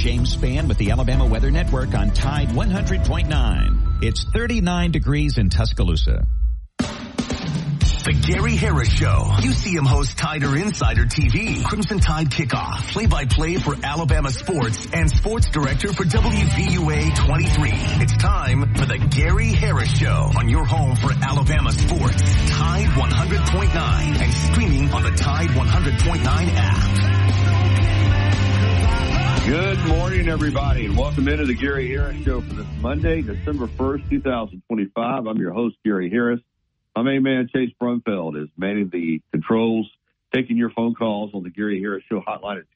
James Spann with the Alabama Weather Network on Tide 100.9. It's 39 degrees in Tuscaloosa. The Gary Harris Show. UCM host Tider Insider TV. Crimson Tide Kickoff. Play-by-play for Alabama sports and sports director for WVUA 23. It's time for the Gary Harris Show on your home for Alabama sports. Tide 100.9 and streaming on the Tide 100.9 app. Good morning, everybody, and welcome into the Gary Harris Show for this Monday, December 1st, 2025. I'm your host, Gary Harris. My main man, Chase Brumfeld, is manning the controls, taking your phone calls on the Gary Harris Show hotline at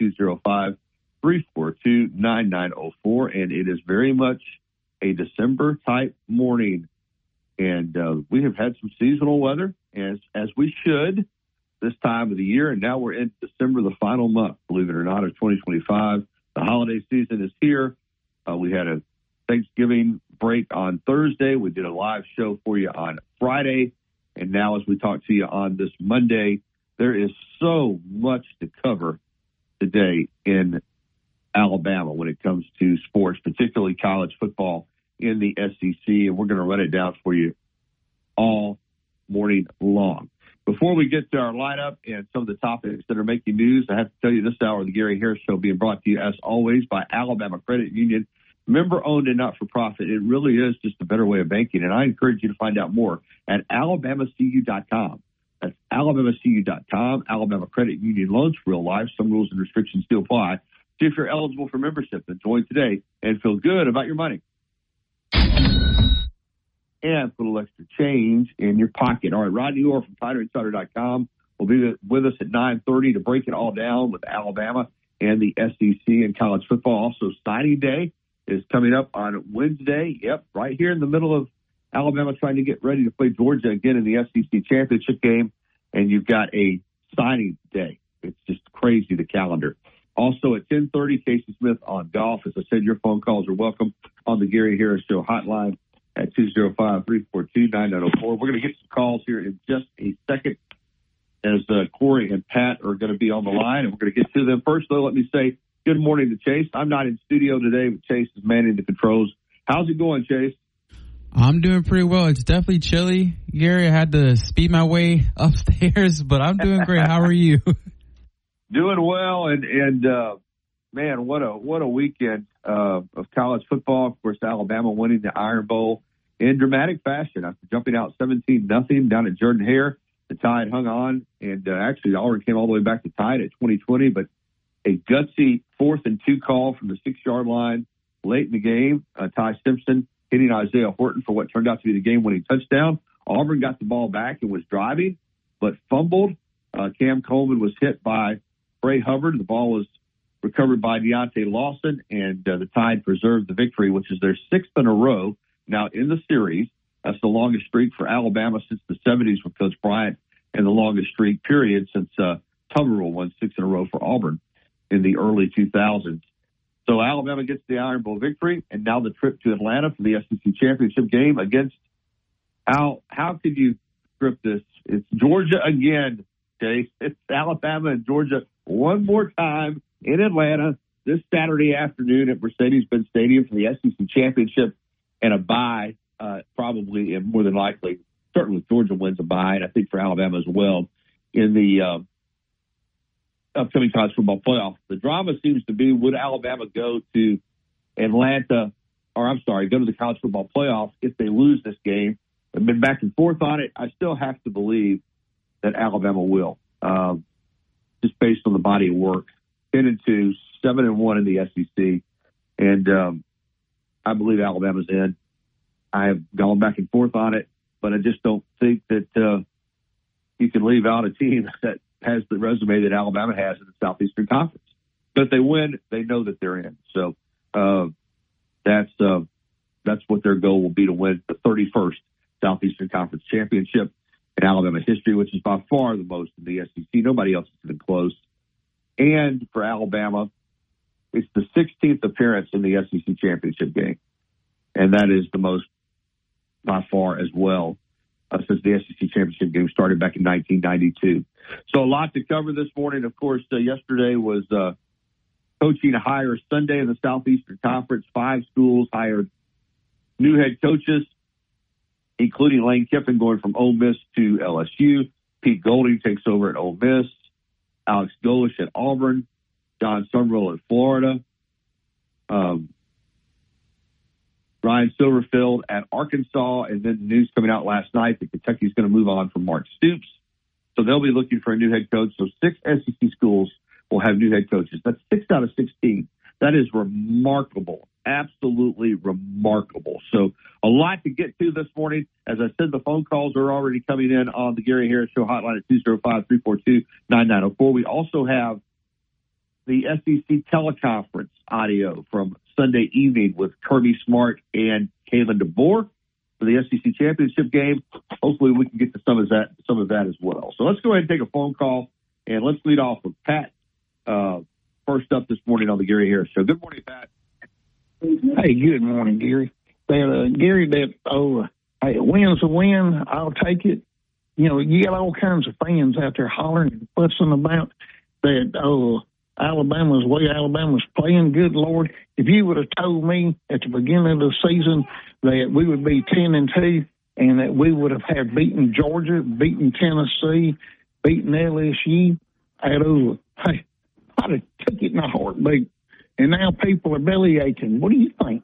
205-342-9904. And it is very much a December-type morning. And we have had some seasonal weather, as we should this time of the year. And now we're in December, the final month, believe it or not, of 2025. The holiday season is here. We had a Thanksgiving break on Thursday. We did a live show for you on Friday. And now as we talk to you on this Monday, there is so much to cover today in Alabama when it comes to sports, particularly college football in the SEC. And we're going to run it down for you all morning long. Before we get to our lineup and some of the topics that are making news, I have to tell you this hour of the Gary Harris Show being brought to you, as always, by Alabama Credit Union. Member-owned and not-for-profit. It really is just a better way of banking, and I encourage you to find out more at alabamacu.com. That's alabamacu.com. Alabama Credit Union loans, real life. Some rules and restrictions still apply. See if you're eligible for membership, then join today and feel good about your money. And put a little extra change in your pocket. All right, Rodney Orr from TiderInsider.com will be with us at 9:30 to break it all down with Alabama and the SEC and college football. Also, signing day is coming up on Wednesday. Yep, right here in the middle of Alabama trying to get ready to play Georgia again in the SEC championship game. And you've got a signing day. It's just crazy, the calendar. Also at 10:30, Casey Smith on golf. As I said, your phone calls are welcome on the Gary Harris Show hotline at 205-342-9904. We're going to get some calls here in just a second as Corey and Pat are going to be on the line, and we're going to get to them. First, though, let me say good morning to Chase. I'm not in studio today, but Chase is manning the controls. How's it going, Chase? I'm doing pretty well. It's definitely chilly, Gary. I had to speed my way upstairs, but I'm doing great. How are you? Doing well, and man, what a weekend of college football. Of course, Alabama winning the Iron Bowl in dramatic fashion after jumping out 17-0 down at Jordan-Hare. The Tide hung on, and actually Auburn came all the way back to Tide at 2020, but a gutsy 4th and 2 call from the 6-yard line late in the game. Ty Simpson hitting Isaiah Horton for what turned out to be the game-winning touchdown. Auburn got the ball back and was driving, but fumbled. Cam Coleman was hit by Bray Hubbard. The ball was recovered by Deontay Lawson, and the Tide preserved the victory, which is their 6th in a row now in the series. That's the longest streak for Alabama since the 70s with Coach Bryant, and the longest streak, period, since Tuberville won 6 in a row for Auburn in the early 2000s. So Alabama gets the Iron Bowl victory, and now the trip to Atlanta for the SEC championship game against how could you script this? It's Georgia again, Chase. It's Alabama and Georgia one more time in Atlanta this Saturday afternoon at Mercedes-Benz Stadium for the SEC championship, and a bye, probably, and more than likely, certainly Georgia wins a bye, and I think for Alabama as well in the upcoming college football playoff. The drama seems to be, would Alabama go to go to the college football playoff if they lose this game? I've been back and forth on it. I still have to believe that Alabama will, just based on the body of work. 10-2, 7-1 in the SEC, and I believe Alabama's in. I have gone back and forth on it, but I just don't think that you can leave out a team that has the resume that Alabama has in the Southeastern Conference. But if they win, they know that they're in. So that's what their goal will be, to win the 31st Southeastern Conference championship in Alabama history, which is by far the most in the SEC. Nobody else has been close. And for Alabama, it's the 16th appearance in the SEC championship game. And that is the most by far as well since the SEC championship game started back in 1992. So a lot to cover this morning. Of course, yesterday was Coach coaching hire Sunday in the Southeastern Conference. 5 schools hired new head coaches, including Lane Kiffin going from Ole Miss to LSU. Pete Golding takes over at Ole Miss. Alex Golish at Auburn. John Summerall at Florida. Ryan Silverfield at Arkansas. And then the news coming out last night that Kentucky's going to move on from Mark Stoops. So they'll be looking for a new head coach. So 6 SEC schools will have new head coaches. That's 6 out of 16. That is remarkable. Absolutely remarkable. So a lot to get to this morning. As I said, the phone calls are already coming in on the Gary Harris Show hotline at 205-342-9904. We also have the SEC teleconference audio from Sunday evening with Kirby Smart and Kalen DeBoer for the SEC championship game. Hopefully we can get to some of that as well. So let's go ahead and take a phone call, and let's lead off with Pat first up this morning on the Gary Harris Show. Good morning, Pat. Hey, good morning, Gary. Gary, hey, a win's a win. I'll take it. You know, you got all kinds of fans out there hollering and fussing about that, Alabama's playing. Good Lord, if you would have told me at the beginning of the season that we would be 10-2 and that we would have had beaten Georgia, beaten Tennessee, beaten LSU, I'd have took it in a heartbeat. And now people are belly aching. What do you think?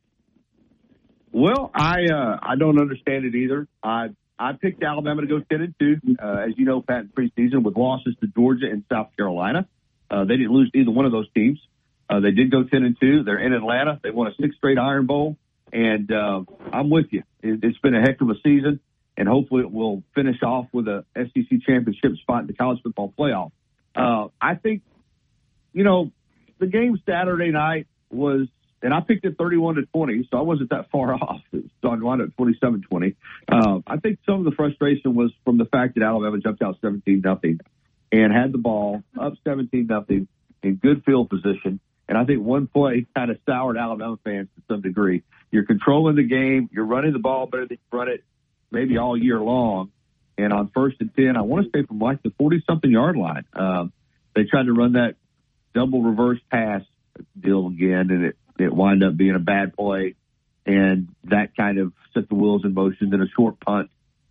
Well, I don't understand it either. I picked Alabama to go 10-2, as you know, Pat, in preseason with losses to Georgia and South Carolina. They didn't lose to either one of those teams. They did go 10-2. They're in Atlanta. They won a 6th straight Iron Bowl. And I'm with you. It's been a heck of a season, and hopefully it will finish off with a SEC championship spot in the college football playoff. I think, you know, the game Saturday night was, and I picked it 31-20, so I wasn't that far off. It was on at 27-20. I think some of the frustration was from the fact that Alabama jumped out 17-0 and had the ball up 17-0 in good field position. And I think one play kind of soured Alabama fans to some degree. You're controlling the game. You're running the ball better than you run it maybe all year long. And on 1st and 10, I want to say from like the 40-something yard line, they tried to run that double reverse pass deal again, and it wound up being a bad play. And that kind of set the wheels in motion. Then a short punt.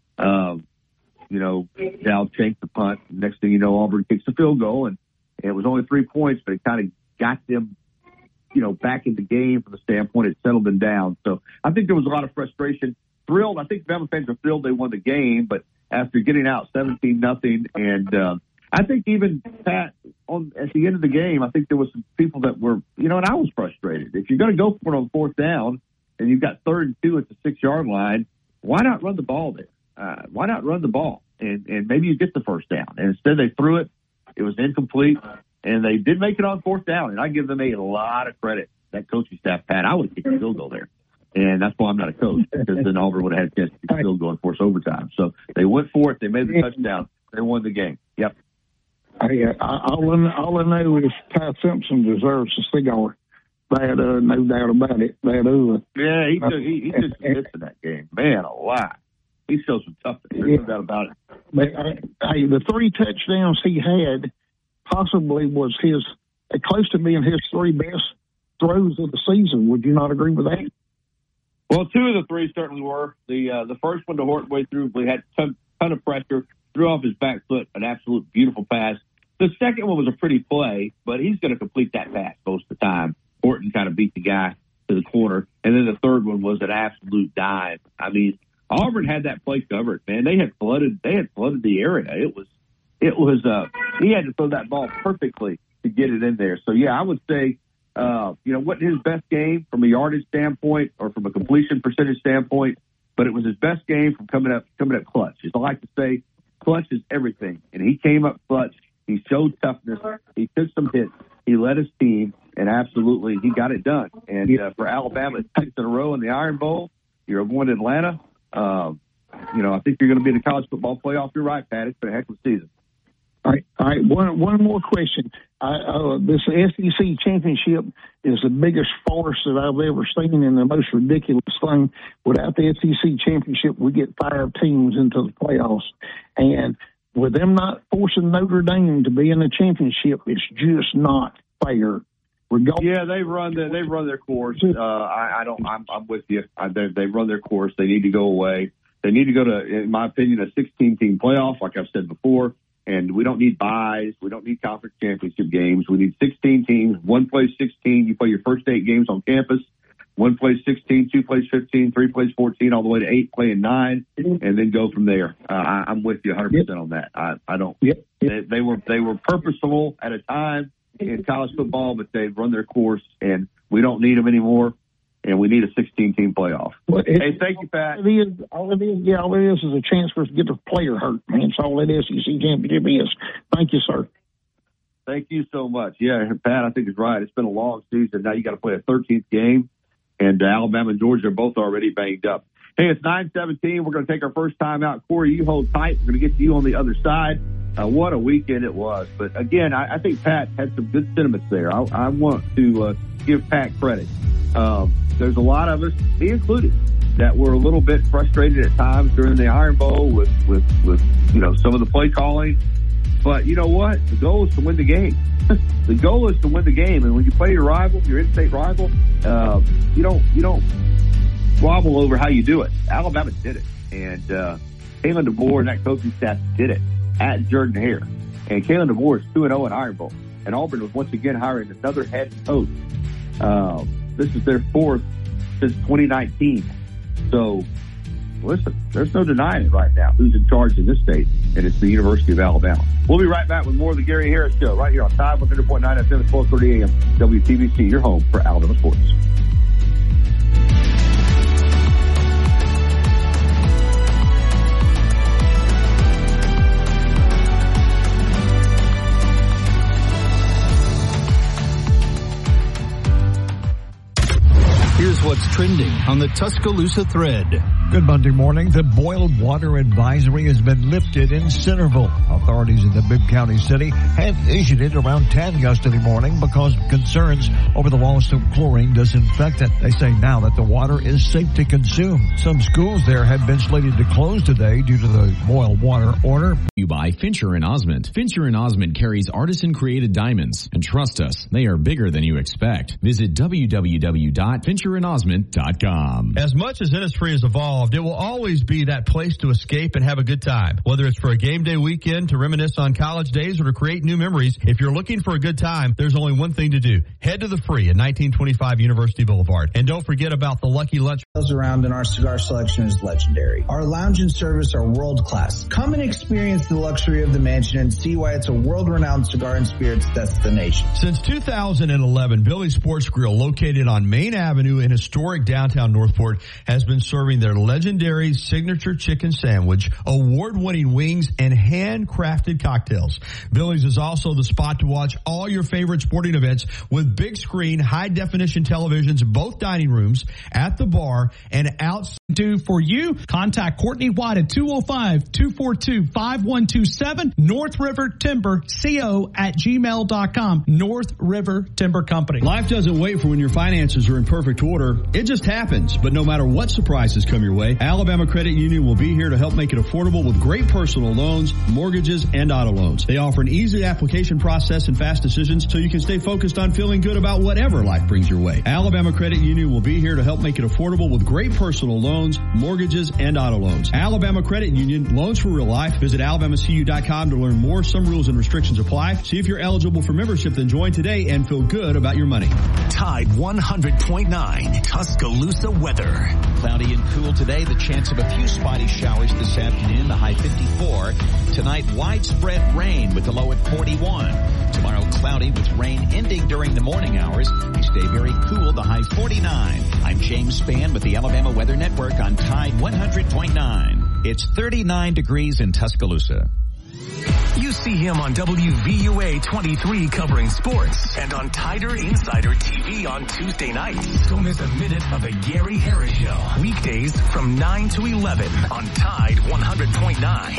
Dow chanked the punt. Next thing you know, Auburn kicks the field goal, and it was only 3 points, but it kind of got them, back in the game from the standpoint it settled them down. So I think there was a lot of frustration. Thrilled. I think Bama fans are thrilled they won the game, but after getting out 17-0, and I think even Pat at the end of the game, I think there was some people that were, and I was frustrated. If you're going to go for it on 4th down and you've got 3rd and 2 at the 6-yard line, why not run the ball there? Why not run the ball? And maybe you get the 1st down. And instead they threw it. It was incomplete. And they did make it on 4th down. And I give them a lot of credit, that coaching staff, Pat. I would kick the field goal there. And that's why I'm not a coach, because then Auburn would have had a chance to kick the field goal and force overtime. So they went for it. They made the touchdown. They won the game. Yep. All I know is Ty Simpson deserves a cigar. No doubt about it. Yeah, he took some hits in that game. Man, alive. He showed some toughness. There's no doubt about it. But the 3 touchdowns he had possibly was close to being his 3 best throws of the season. Would you not agree with that? Well, 2 of the 3 certainly were. The first one to Horton through, we had a ton of pressure, threw off his back foot, an absolute beautiful pass. The second one was a pretty play, but he's going to complete that pass most of the time. Horton kind of beat the guy to the corner. And then the third one was an absolute dive. I mean, Auburn had that play covered, man. They had flooded the area. It was he had to throw that ball perfectly to get it in there. So yeah, I would say, wasn't his best game from a yardage standpoint or from a completion percentage standpoint, but it was his best game from coming up clutch. As I like to say, clutch is everything. And he came up clutch. He showed toughness. He took some hits. He led his team, and absolutely he got it done. And for Alabama, it's 6 in a row in the Iron Bowl. You're going to Atlanta. I think you're going to be in the college football playoff. You're right, Pat. It's been a heck of a season. All right. One more question. This SEC championship is the biggest farce that I've ever seen, and the most ridiculous thing. Without the SEC championship, we get 5 teams into the playoffs, and with them not forcing Notre Dame to be in the championship, it's just not fair. We're going. Yeah, they've run their course. I'm with you. They've run their course. They need to go away. They need to go to, in my opinion, a 16-team playoff, like I've said before. And we don't need buys. We don't need conference championship games. We need 16 teams. One plays 16. You play your first 8 games on campus. One plays 16, 2 plays 15, 3 plays 14, all the way to 8 playing 9, and then go from there. I'm with you 100% on that. I don't. Yep. They were purposeful at a time in college football, but they've run their course, and we don't need them anymore. And we need a 16-team playoff. Well, hey, thank you, Pat. All it is a chance for us to get a player hurt, man. That's all it is. SEC championship is. Thank you, sir. Thank you so much. Yeah, Pat, I think is right. It's been a long season. Now you got to play a 13th game, and Alabama and Georgia are both already banged up. Hey, it's 9:17. We're going to take our first time out. Corey, you hold tight. We're going to get to you on the other side. What a weekend it was. But, again, I think Pat had some good sentiments there. I want to give Pat credit. There's a lot of us, me included, that were a little bit frustrated at times during the Iron Bowl with some of the play calling. But you know what? The goal is to win the game. The goal is to win the game. And when you play your rival, your in-state rival, you don't squabble over how you do it. Alabama did it. And Kalen DeBoer and that coaching staff did it at Jordan-Hare. And Kalen DeBoer is 2-0 in Iron Bowl. And Auburn was once again hiring another head coach. This is their 4th since 2019. So, listen, there's no denying it right now who's in charge in this state, and it's the University of Alabama. We'll be right back with more of the Gary Harris Show right here on Tide 100.9 FM at 12:30 a.m. WTBC, your home for Alabama sports. Here's what's trending on the Tuscaloosa thread. Good Monday morning. The boiled water advisory has been lifted in Centerville. Authorities in the Bibb County city had issued it around 10 yesterday morning because of concerns over the loss of chlorine disinfectant. They say now that the water is safe to consume. Some schools there had been slated to close today due to the boiled water order. You buy Fincher and Osmond. Fincher and Osmond carries artisan created diamonds. And trust us, they are bigger than you expect. Visit www.fincherandosmond.com. As much as Innisfree has evolved, it will always be that place to escape and have a good time. Whether it's for a game day weekend, to reminisce on college days, or to create new memories, if you're looking for a good time, there's only one thing to do. Head to the Free at 1925 University Boulevard. And don't forget about the Lucky Lunch. Around and our cigar selection is legendary. Our lounge and service are world class. Come and experience the luxury of the mansion and see why it's a world-renowned cigar and spirits destination. Since 2011, Billy's Sports Grill, located on Main Avenue in historic downtown Northport, has been serving their legendary signature chicken sandwich, award-winning wings, and handcrafted cocktails. Billy's is also the spot to watch all your favorite sporting events with big screen, high-definition televisions in both dining rooms, at the bar, and out. For you, contact Courtney White at 205-242-5127, North River Timber, co@gmail.com, North River Timber Company. Life doesn't wait for when your finances are in perfect order. It just happens. But no matter what surprises come your way, Alabama Credit Union will be here to help make it affordable with great personal loans, mortgages, and auto loans. They offer an easy application process and fast decisions so you can stay focused on feeling good about whatever life brings your way. Alabama Credit Union will be here to help make it affordable with great personal loans, mortgages, and auto loans. Alabama Credit Union, loans for real life. Visit alabamacu.com to learn more. Some rules and restrictions apply. See if you're eligible for membership, then join today and feel good about your money. Tide 100.9 Tuscaloosa weather. Cloudy and cool today. The chance of a few spotty showers this afternoon. The high 54. Tonight, widespread rain with the low at 41. Tomorrow, cloudy with rain ending during the morning hours. We stay very cool. The high 49. I'm James Spann with the Alabama Weather Network on Tide 100.9. It's 39 degrees in Tuscaloosa. You see him on WVUA 23 covering sports and on Tider Insider TV on Tuesday nights. Don't miss a minute of the Gary Harris Show. Weekdays from 9 to 11 on Tide 100.9.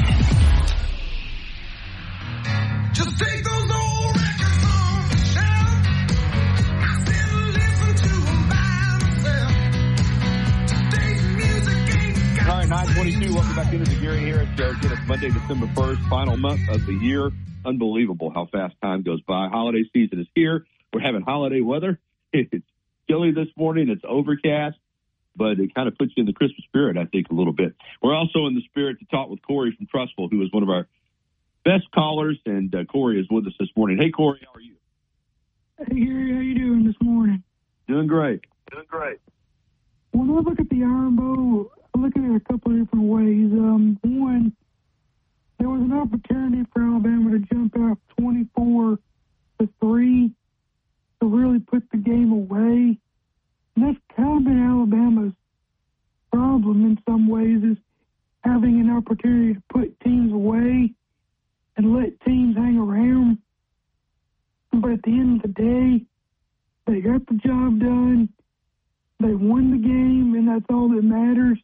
Just take those old records on the shelf. I sit and listen to them by myself. Today's music ain't got. All right, 9:22. Welcome back into the Gary Harris Show. Again, it's Monday, December 1st, final month of the year. Unbelievable how fast time goes by. Holiday season is here. we're having holiday weather. It's chilly this morning. It's overcast, but it kind of puts you in the Christmas spirit, I think, a little bit. We're also in the spirit to talk with Corey from Trussville, who is one of our best callers, and Corey is with us this morning. Hey, Corey, how are you? Hey, Gary, how you doing this morning? Doing great. When I look at the Iron Bowl, I look at it a couple of different ways. One, there was an opportunity for Alabama to jump out 24-3 to really put the game away. And that's kind of been Alabama's problem in some ways, is having an opportunity to put teams away and let teams hang around. But at the end of the day, they got the job done. They won the game, and that's all that matters.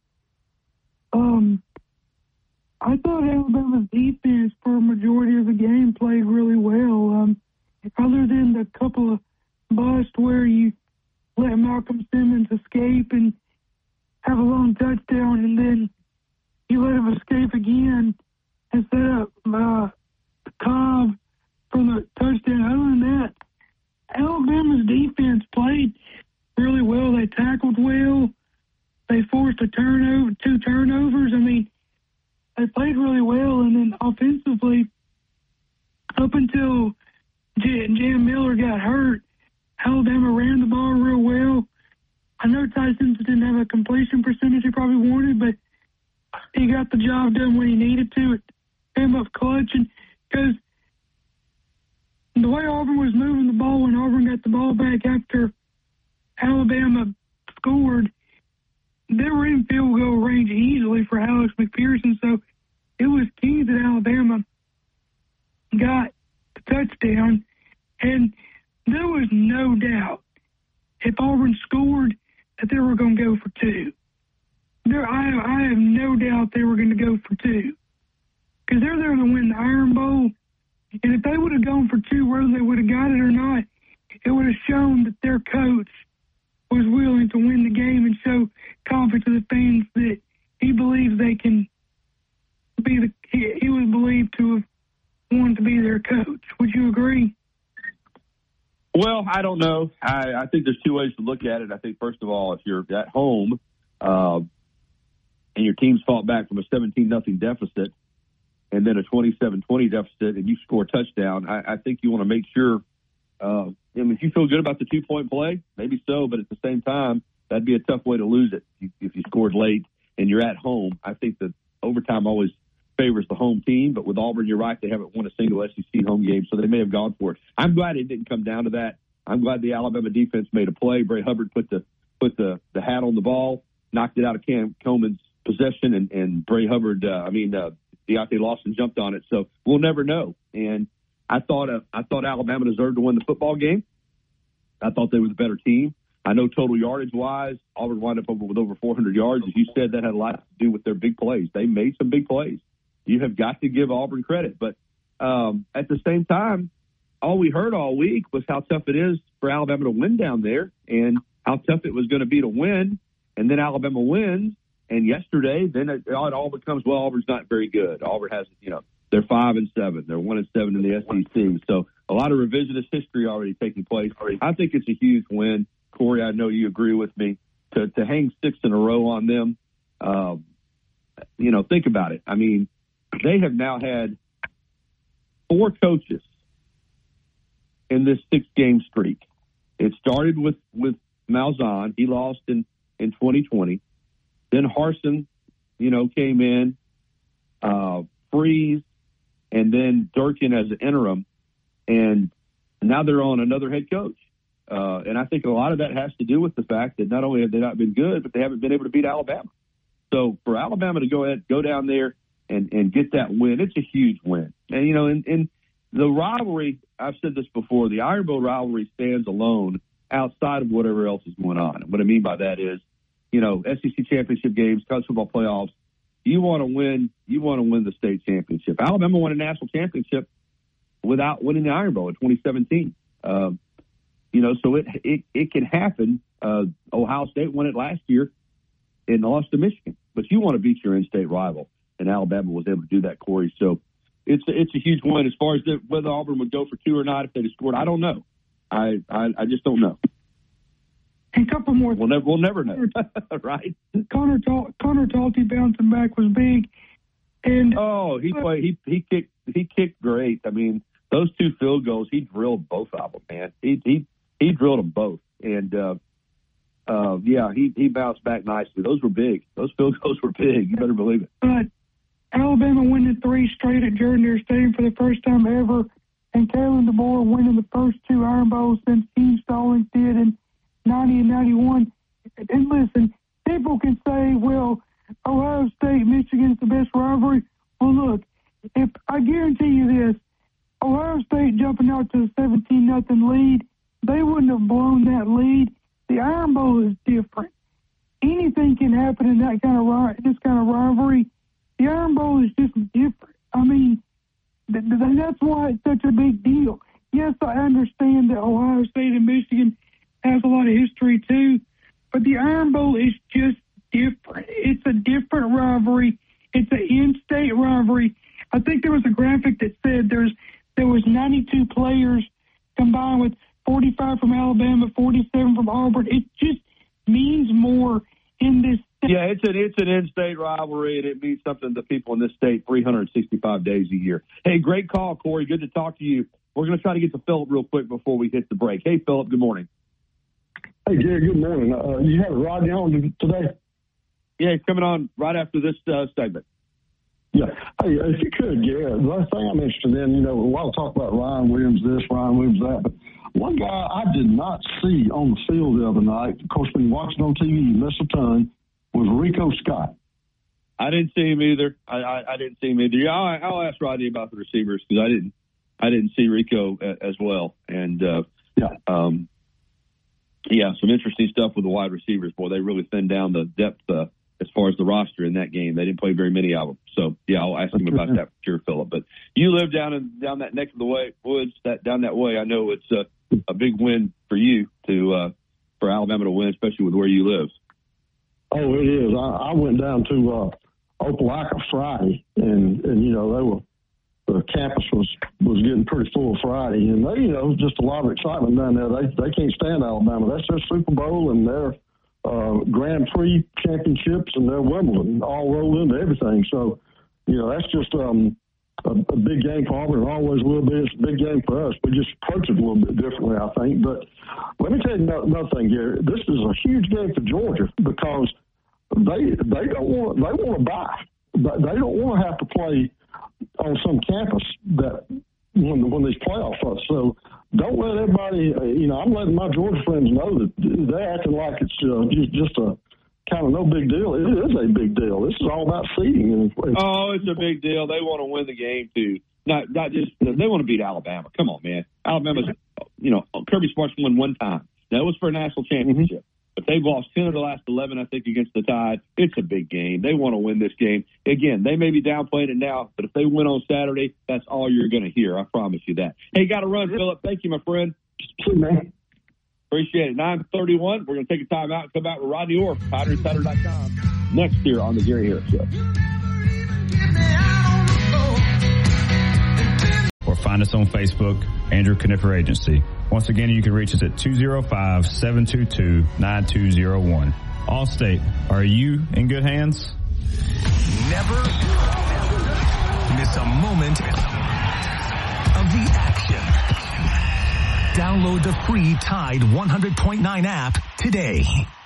I thought Alabama's defense for a majority of the game played really well. Other than the couple of busts where you let Malcolm Simmons escape and have a long touchdown, and then you let him escape again and set up Cobb for the touchdown. Other than that, Alabama's defense played really well. They tackled well. They forced two turnovers. I mean, they played really well. And then offensively, up until Jam Miller got hurt, Alabama ran the ball real well. I know Tyson didn't have a completion percentage he probably wanted, but he got the job done when he needed to. It came up clutch, and because the way Auburn was moving the ball when Auburn got the ball back after Alabama scored, they were in field goal range easily for Alex McPherson, so it was key that Alabama got the touchdown, and there was no doubt if Auburn scored that they were going to go for two. I have no doubt they were going to go for two, because they're there to win the Iron Bowl, and if they would have gone for two, whether they would have got it or not, it would have shown that their coach was willing to win the game and show confidence to the fans that he believes they can be he was believed to have wanted to be their coach. Would you agree? Well, I don't know. I think there's two ways to look at it. I think, first of all, if you're at home and your team's fought back from a 17-0 deficit and then a 27-20 deficit and you score a touchdown, I think you want to make sure if you feel good about the 2-point play, maybe so, but at the same time, that'd be a tough way to lose it if you scored late and you're at home. I think that overtime always favors the home team, but with Auburn, you're right, they haven't won a single SEC home game, so they may have gone for it. I'm glad it didn't come down to that. I'm glad the Alabama defense made a play. Bray Hubbard put the hat on the ball, knocked it out of Cam Coleman's possession, and Bray Hubbard, Deontay Lawson jumped on it, so we'll never know. And I thought Alabama deserved to win the football game. I thought they were the better team. I know total yardage-wise, Auburn wound up with over 400 yards. As you said, that had a lot to do with their big plays. They made some big plays. You have got to give Auburn credit. But at the same time, all we heard all week was how tough it is for Alabama to win down there and how tough it was going to be to win. And then Alabama wins. And yesterday, then it all becomes, well, Auburn's not very good. Auburn has, they're 5-7. They're 1-7 in the SEC. So a lot of revisionist history already taking place. I think it's a huge win. Corey, I know you agree with me. To hang 6 in a row on them, think about it. I mean, they have now had 4 coaches in this 6-game streak. It started with Malzahn. He lost in 2020. Then Harsin, came in, Freeze, and then Durkin as an interim. And now they're on another head coach. And I think a lot of that has to do with the fact that not only have they not been good, but they haven't been able to beat Alabama. So for Alabama to go down there and get that win, it's a huge win. And, in the rivalry, I've said this before, the Iron Bowl rivalry stands alone outside of whatever else is going on. And what I mean by that is, SEC championship games, college football playoffs, you want to win the state championship. Alabama won a national championship without winning the Iron Bowl in 2017. So it can happen. Ohio State won it last year and lost to Michigan. But you want to beat your in-state rival, and Alabama was able to do that, Corey. So it's a huge win. As far as whether Auburn would go for 2 or not if they'd have scored, I don't know. I just don't know. And a couple more. We'll never know, right? Connor Talty bouncing back was big. And he kicked great. I mean, those 2 field goals, he drilled both of them, man. He drilled them both, and he bounced back nicely. Those were big. Those field goals were big. You better believe it. But Alabama winning 3 straight at Jordan Deere Stadium for the first time ever, and Kalen DeBoer winning the first 2 Iron Bowls since Team Stallings did in 90 and 91. And listen, people can say, well, Ohio State, Michigan's the best rivalry. Well, look, if I guarantee you this, Ohio State jumping out to a 17-0 lead, they wouldn't have blown that lead. The Iron Bowl is different. Anything can happen in that kind of this kind of rivalry. The Iron Bowl is just different. I mean, that's why it's such a big deal. Yes, I understand that Ohio State and Michigan has a lot of history too, but the Iron Bowl is just different. It's a different rivalry. It's an in-state rivalry. I think there was a graphic that said there was 92 players combined with 45 from Alabama, 47 from Auburn. It just means more in this state. Yeah, it's an in-state rivalry, and it means something to people in this state 365 days a year. Hey, great call, Corey. Good to talk to you. We're going to try to get to Philip real quick before we hit the break. Hey, Philip, good morning. Hey, Gary, good morning. You have Rodney on today? Yeah, he's coming on right after this segment. Yeah. Hey, if you could, Gary, the last thing I'm interested in, a lot of talk about Ryan Williams this, Ryan Williams that, but one guy I did not see on the field the other night, of course, when you watch it on TV, you miss a ton, was Rico Scott. I didn't see him either. I didn't see him either. Yeah, I'll ask Rodney about the receivers because I didn't see Rico as well. And, some interesting stuff with the wide receivers. Boy, they really thinned down the depth as far as the roster in that game. They didn't play very many of them. So, I'll ask him about that for sure, Philip. But you live down that neck of the woods, down that way. I know it's a big win for you for Alabama to win, especially with where you live. Oh, it is. I went down to Opelika Friday, and the campus was getting pretty full Friday, and they, just a lot of excitement down there. They can't stand Alabama. That's their Super Bowl and their Grand Prix championships and their Wimbledon all rolled into everything. So, that's just a big game for Auburn. It always will be. It's a big game for us. We just approach it a little bit differently, I think. But let me tell you another thing, Gary. This is a huge game for Georgia because they want to buy. They don't want to have to play on some campus that when these playoffs are. So don't let everybody, I'm letting my Georgia friends know that they're acting like it's just a kind of no big deal. It is a big deal. This is all about seeding. It's a big deal. They want to win the game too. Not just they want to beat Alabama. Come on, man. Alabama's, Kirby Smart's won one time. That was for a national championship. But they've lost 10 of the last 11, I think, against the Tide. It's a big game. They want to win this game. Again, they may be downplaying it now, but if they win on Saturday, that's all you're going to hear. I promise you that. Hey, got to run, Philip. Thank you, my friend. See, man. Appreciate it. 9:31. We're going to take a time out and come back with Rodney Orr, TiderInsider.com, next year on the Gary Harris Show. Or find us on Facebook, Andrew Knipper Agency. Once again, you can reach us at 205-722-9201. Allstate, are you in good hands? Never miss a moment of the action. Download the free Tide 100.9 app today.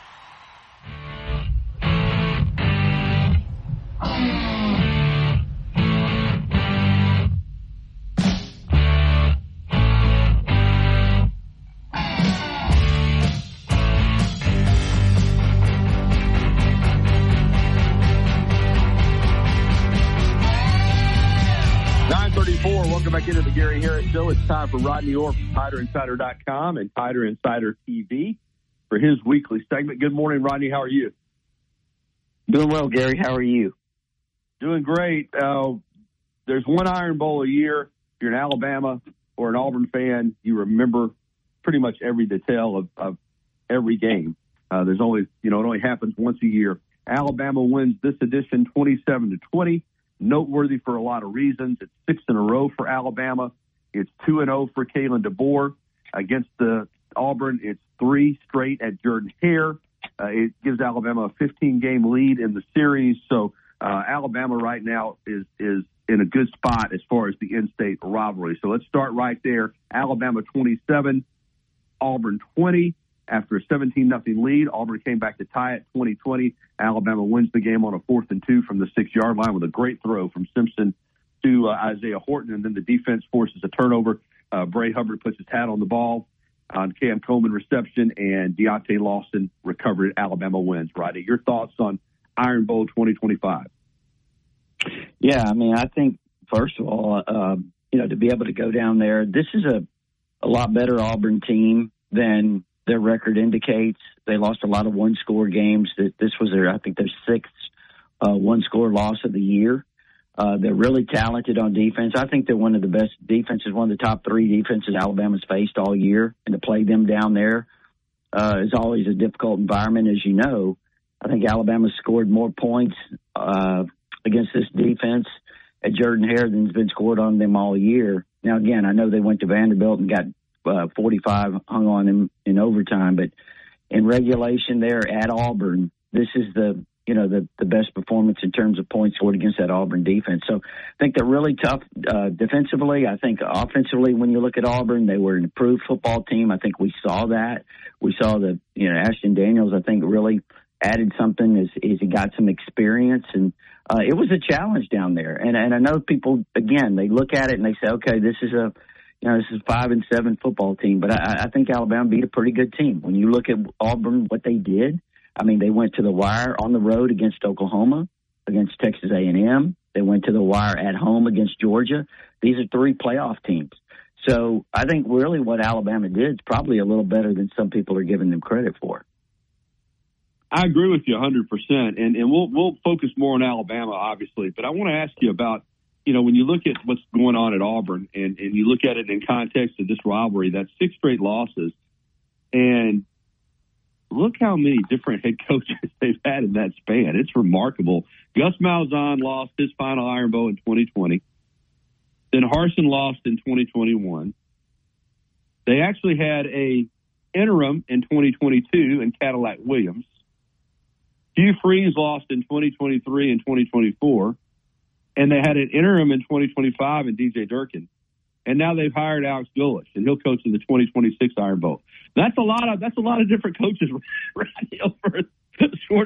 Welcome back into the Gary Harris Show. It's time for Rodney Orr from TiderInsider.com and Tider Insider TV for his weekly segment. Good morning, Rodney. How are you? Doing well, Gary. How are you? Doing great. There's one Iron Bowl a year. If you're an Alabama or an Auburn fan, you remember pretty much every detail of every game. There's only, it only happens once a year. Alabama wins this edition 27-20. Noteworthy for a lot of reasons. It's 6 in a row for Alabama. It's 2-0 for Kalen DeBoer. Against the Auburn, it's 3 straight at Jordan-Hare. It gives Alabama a 15-game lead in the series. So Alabama right now is in a good spot as far as the in-state rivalry. So let's start right there. Alabama 27, Auburn 20. After a 17-0 lead, Auburn came back to tie it 20-20. Alabama wins the game on a 4th and 2 from the 6-yard line with a great throw from Simpson to Isaiah Horton, and then the defense forces a turnover. Bray Hubbard puts his hat on the ball on Cam Coleman reception, and Deontay Lawson recovered it. Alabama wins. Rodney, your thoughts on Iron Bowl 2025? Yeah, I mean, I think, first of all, to be able to go down there, this is a lot better Auburn team than their record indicates. They lost a lot of one-score games. This was their 6th one-score loss of the year. They're really talented on defense. I think they're one of the best defenses, one of the top 3 defenses Alabama's faced all year. And to play them down there is always a difficult environment, as you know. I think Alabama scored more points against this defense at Jordan-Hare than has been scored on them all year. Now, again, I know they went to Vanderbilt and got 45 hung on them in overtime, but in regulation there at Auburn, this is the best performance in terms of points scored against that Auburn defense. So I think they're really tough defensively. I think offensively, when you look at Auburn, they were an improved football team. I think we saw that. We saw that, Ashton Daniels, I think, really added something as he got some experience. And it was a challenge down there. And I know people, again, they look at it and they say, okay, this is a 5-7 football team. But I think Alabama beat a pretty good team. When you look at Auburn, what they did, I mean, they went to the wire on the road against Oklahoma, against Texas A&M. They went to the wire at home against Georgia. These are 3 playoff teams. So I think really what Alabama did is probably a little better than some people are giving them credit for. I agree with you 100%, and we'll focus more on Alabama, obviously. But I want to ask you about, when you look at what's going on at Auburn and you look at it in context of this rivalry, that's 6 straight losses, and look how many different head coaches they've had in that span. It's remarkable. Gus Malzahn lost his final Iron Bowl in 2020. Then Harsin lost in 2021. They actually had a interim in 2022 in Cadillac Williams. Hugh Freeze lost in 2023 and 2024. And they had an interim in 2025 in DJ Durkin. And now they've hired Alex Golesh, and he'll coach in the 2026 Iron Bowl. That's a lot of different coaches right over a short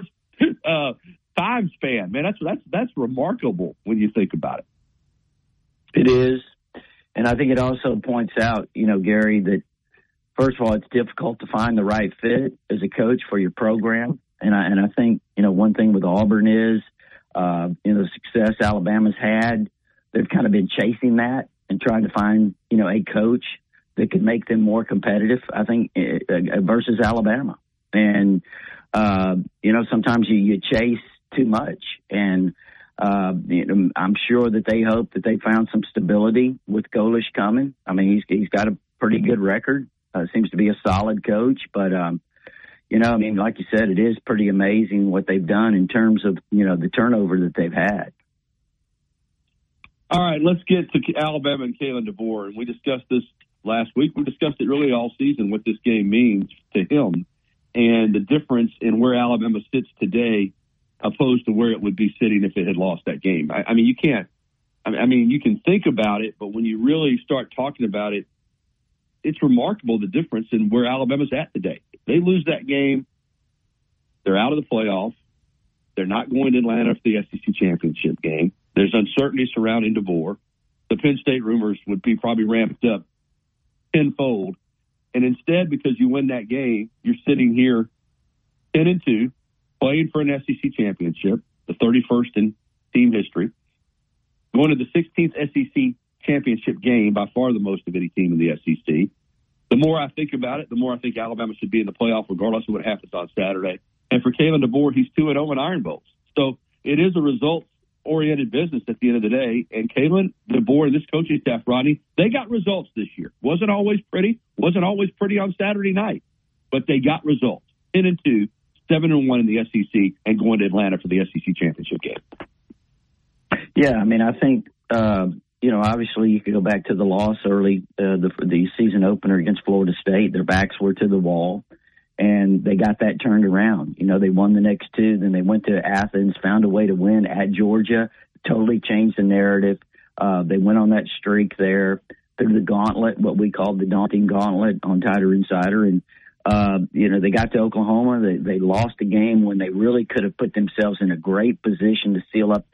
time span. Man, that's remarkable when you think about it. It is, and I think it also points out, Gary, that first of all, it's difficult to find the right fit as a coach for your program, and I think one thing with Auburn is the success Alabama's had. They've kind of been chasing that and trying to find a coach that could make them more competitive, I think, versus Alabama. And, sometimes you chase too much. And I'm sure that they hope that they found some stability with Golesh coming. I mean, he's got a pretty good record. Seems to be a solid coach. But, like you said, it is pretty amazing what they've done in terms of, the turnover that they've had. All right, let's get to Alabama and Kalen DeBoer. And we discussed this last week. We discussed it really all season, what this game means to him and the difference in where Alabama sits today opposed to where it would be sitting if it had lost that game. I mean, you can't. I mean, you can think about it, but when you really start talking about it, it's remarkable the difference in where Alabama's at today. They lose that game, they're out of the playoff. They're not going to Atlanta for the SEC championship game. There's uncertainty surrounding DeBoer. The Penn State rumors would be probably ramped up tenfold. And instead, because you win that game, you're sitting here 10-2, playing for an SEC championship, the 31st in team history, going to the 16th SEC championship game, by far the most of any team in the SEC. The more I think about it, the more I think Alabama should be in the playoff regardless of what happens on Saturday. And for Kalen DeBoer, he's 2-0 in Iron Bowls. So it is a results-oriented business at the end of the day. And Kalen DeBoer and this coaching staff, Rodney, they got results this year. Wasn't always pretty on Saturday night, but they got results. 10-2, 7-1 in the SEC, and going to Atlanta for the SEC championship game. Yeah, I mean, I think obviously you could go back to the loss early, the season opener against Florida State. Their backs were to the wall, and they got that turned around. They won the next two. Then they went to Athens, found a way to win at Georgia, totally changed the narrative. They went on that streak there through the gauntlet, what we called the daunting gauntlet on Tider Insider. And, they got to Oklahoma. They lost a game when they really could have put themselves in a great position to seal up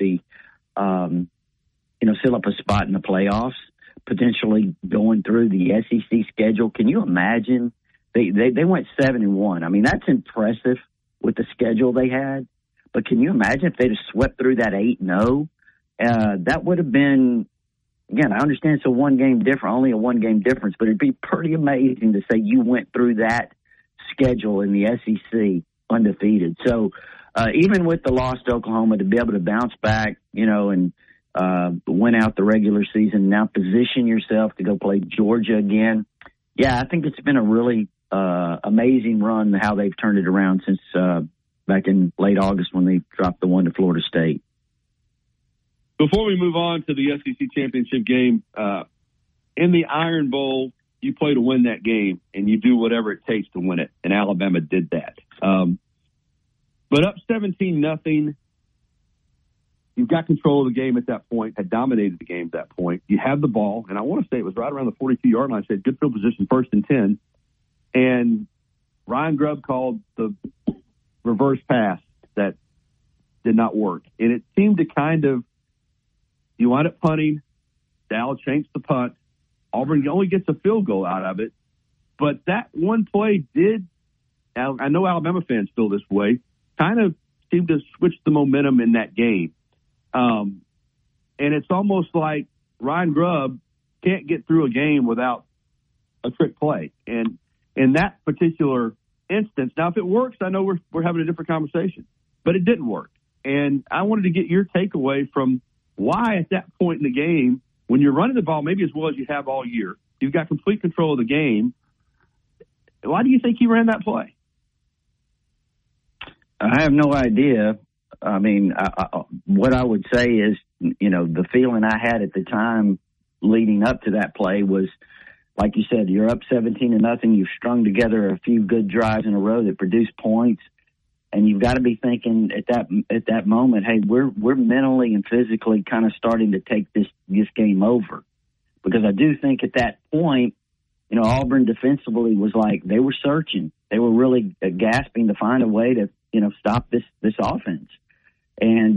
seal up a spot in the playoffs, potentially going through the SEC schedule. Can you imagine? They went 7-1. I mean, that's impressive with the schedule they had. But can you imagine if they'd have swept through that 8-0? That would have been, again, I understand it's only a one-game difference, but it'd be pretty amazing to say you went through that schedule in the SEC undefeated. So even with the loss to Oklahoma, to be able to bounce back, and win out the regular season, now position yourself to go play Georgia again. Yeah, I think it's been a really amazing run how they've turned it around since back in late August when they dropped the one to Florida State. Before we move on to the SEC championship game, in the Iron Bowl, you play to win that game, and you do whatever it takes to win it, and Alabama did that. But up 17-0, you've got control of the game at that point, had dominated the game at that point. You have the ball, and I want to say it was right around the 42-yard line. Said good field position, 1st and 10. And Ryan Grubb called the reverse pass that did not work. And it seemed to you wind up punting. Dow changed the punt. Auburn only gets a field goal out of it. But that one play I know Alabama fans feel this way, kind of seemed to switch the momentum in that game. And it's almost like Ryan Grubb can't get through a game without a trick play. And in that particular instance, now if it works, I know we're having a different conversation, but it didn't work. And I wanted to get your takeaway from why at that point in the game, when you're running the ball maybe as well as you have all year, you've got complete control of the game. Why do you think he ran that play? I have no idea. I mean, what I would say is, the feeling I had at the time leading up to that play was, like you said, you're up 17-0. You've strung together a few good drives in a row that produce points, and you've got to be thinking at that moment, hey, we're mentally and physically kind of starting to take this game over, because I do think at that point, Auburn defensively was like they were searching, they were really gasping to find a way to stop this offense. And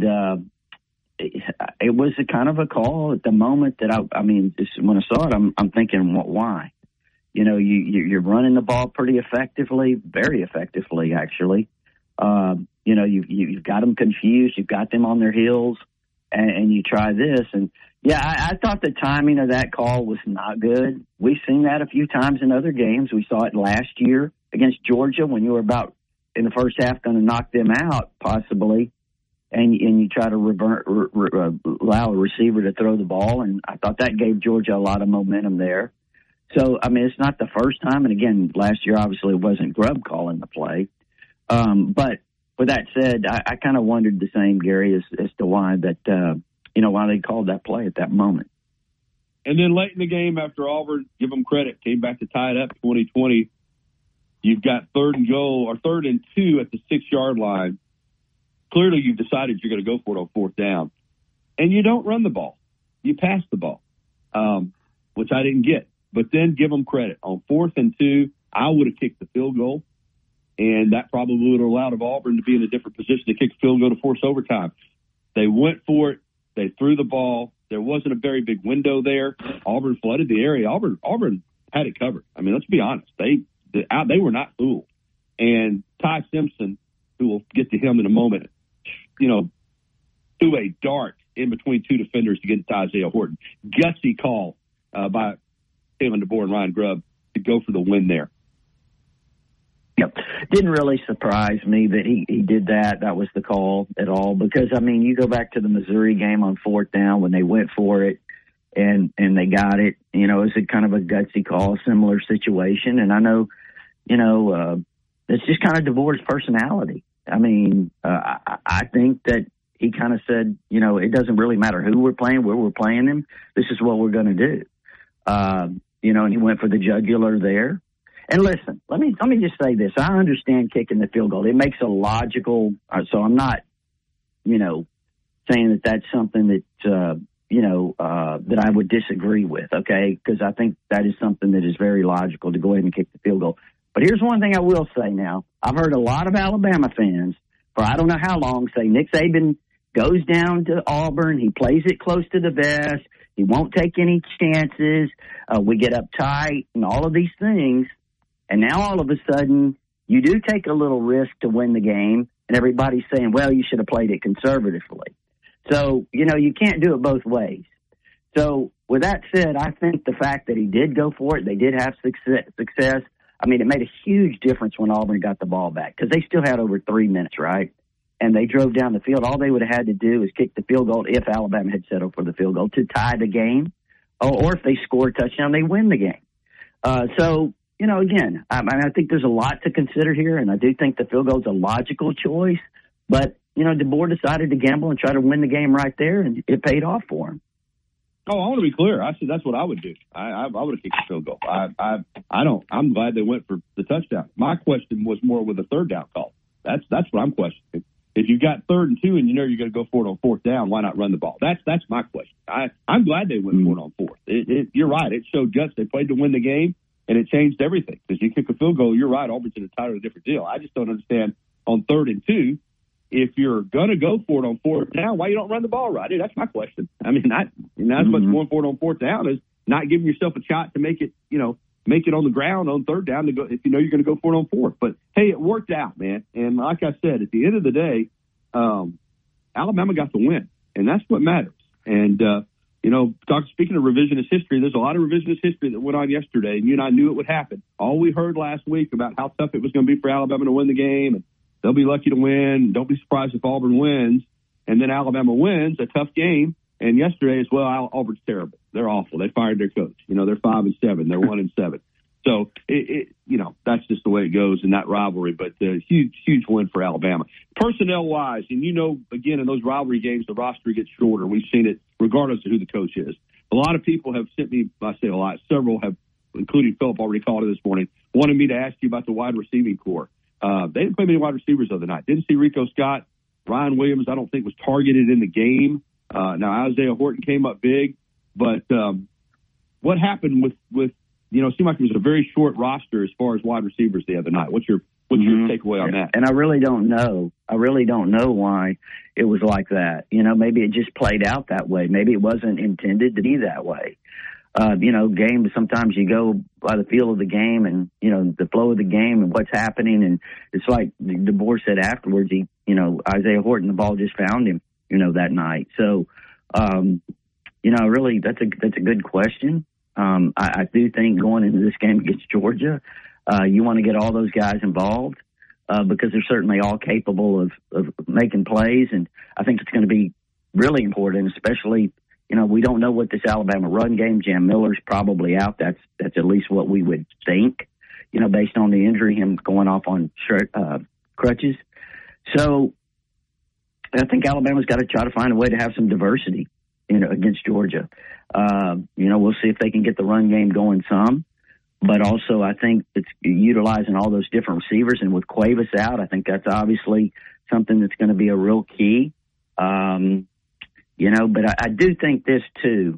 it was a kind of a call at the moment that when I saw it, I'm thinking, why? You're running the ball pretty effectively, very effectively, actually. You've got them confused, you've got them on their heels, and you try this. And yeah, I thought the timing of that call was not good. We've seen that a few times in other games. We saw it last year against Georgia when you were about in the first half going to knock them out, possibly. And you try to allow a receiver to throw the ball, and I thought that gave Georgia a lot of momentum there. So, it's not the first time, and again, last year obviously it wasn't Grubb calling the play. But with that said, I kind of wondered the same, Gary, as to why why they called that play at that moment. And then late in the game, after Auburn, give them credit, came back to tie it up 2020. You've got 3rd and 2 at the 6-yard line. Clearly, you've decided you're going to go for it on 4th down. And you don't run the ball. You pass the ball, which I didn't get. But then give them credit. On 4th and 2, I would have kicked the field goal, and that probably would have allowed Auburn to be in a different position to kick the field goal to force overtime. They went for it. They threw the ball. There wasn't a very big window there. Auburn flooded the area. Auburn had it covered. Let's be honest. They were not fooled. And Ty Simpson, who we'll get to him in a moment, threw a dart in between two defenders to get to Isaiah Horton. Gutsy call by Kalen DeBoer and Ryan Grubb to go for the win there. Yep. Didn't really surprise me that he did that. That was the call at all. Because, you go back to the Missouri game on 4th down when they went for it and they got it. It was a kind of a gutsy call, similar situation. And I know, it's just kind of DeBoer's personality. I think that he kind of said, you know, it doesn't really matter who we're playing, where we're playing them. This is what we're going to do. You know, and he went for the jugular there. And listen, let me just say this. I understand kicking the field goal. It makes a logical, so I'm not, you know, saying that that's something that, that I would disagree with, okay? Because I think that is something that is very logical to go ahead and kick the field goal. But here's one thing I will say now. I've heard a lot of Alabama fans for I don't know how long say Nick Saban goes down to Auburn. He plays it close to the vest. He won't take any chances. We get uptight and all of these things. And now all of a sudden you do take a little risk to win the game. And everybody's saying, well, you should have played it conservatively. So, you know, you can't do it both ways. So with that said, I think the fact that he did go for it, they did have success. I mean, it made a huge difference when Auburn got the ball back because they still had over 3 minutes, right? And they drove down the field. All they would have had to do is kick the field goal if Alabama had settled for the field goal to tie the game. Or if they score a touchdown, they win the game. So, you know, again, I think there's a lot to consider here, and I do think the field goal is a logical choice. But, you know, DeBoer decided to gamble and try to win the game right there, and it paid off for him. Oh, I want to be clear. I said that's what I would do. I would have kicked the field goal. I'm glad they went for the touchdown. My question was more with a third down call. That's what I'm questioning. If you've got 3rd and 2 and you know you're going to go for it on 4th down, why not run the ball? That's my question. I'm glad they went for it on 4th. You're right. It showed guts. They played to win the game, and it changed everything. Because you kick a field goal, you're right. Auburn's in a entirely different deal. I just don't understand on 3rd and 2. If you're going to go for it on 4th down, why you don't run the ball right? That's my question. I mean, not as much going for it on 4th down as not giving yourself a shot to make it on the ground on 3rd down to go if you know you're going to go for it on 4th. But hey, it worked out, man. And like I said, at the end of the day, Alabama got the win, and that's what matters. And speaking of revisionist history, there's a lot of revisionist history that went on yesterday, and you and I knew it would happen. All we heard last week about how tough it was going to be for Alabama to win the game, and they'll be lucky to win. Don't be surprised if Auburn wins. And then Alabama wins a tough game. And yesterday as well, Auburn's terrible. They're awful. They fired their coach. You know, they're 5-7. They're 1-7. So, that's just the way it goes in that rivalry. But huge win for Alabama. Personnel-wise, and again, in those rivalry games, the roster gets shorter. We've seen it regardless of who the coach is. A lot of people have sent me, I say a lot, several have, including Philip already called it this morning, wanted me to ask you about the wide receiving corps. They didn't play many wide receivers the other night. Didn't see Rico Scott. Ryan Williams, I don't think, was targeted in the game. Now, Isaiah Horton came up big. But what happened with it seemed like it was a very short roster as far as wide receivers the other night. What's your takeaway on that? And I really don't know. I really don't know why it was like that. Maybe it just played out that way. Maybe it wasn't intended to be that way. Games, sometimes you go by the feel of the game and, the flow of the game and what's happening. And it's like DeBoer said afterwards, Isaiah Horton, the ball just found him, that night. So, really, that's a good question. I do think going into this game against Georgia, you want to get all those guys involved, because they're certainly all capable of making plays. And I think it's going to be really important, especially, we don't know what this Alabama run game. Jam Miller's probably out. That's at least what we would think, based on the injury, him going off on crutches. So I think Alabama's got to try to find a way to have some diversity, against Georgia. We'll see if they can get the run game going some. But also I think it's utilizing all those different receivers. And with Cuevas out, I think that's obviously something that's going to be a real key. But I do think this too.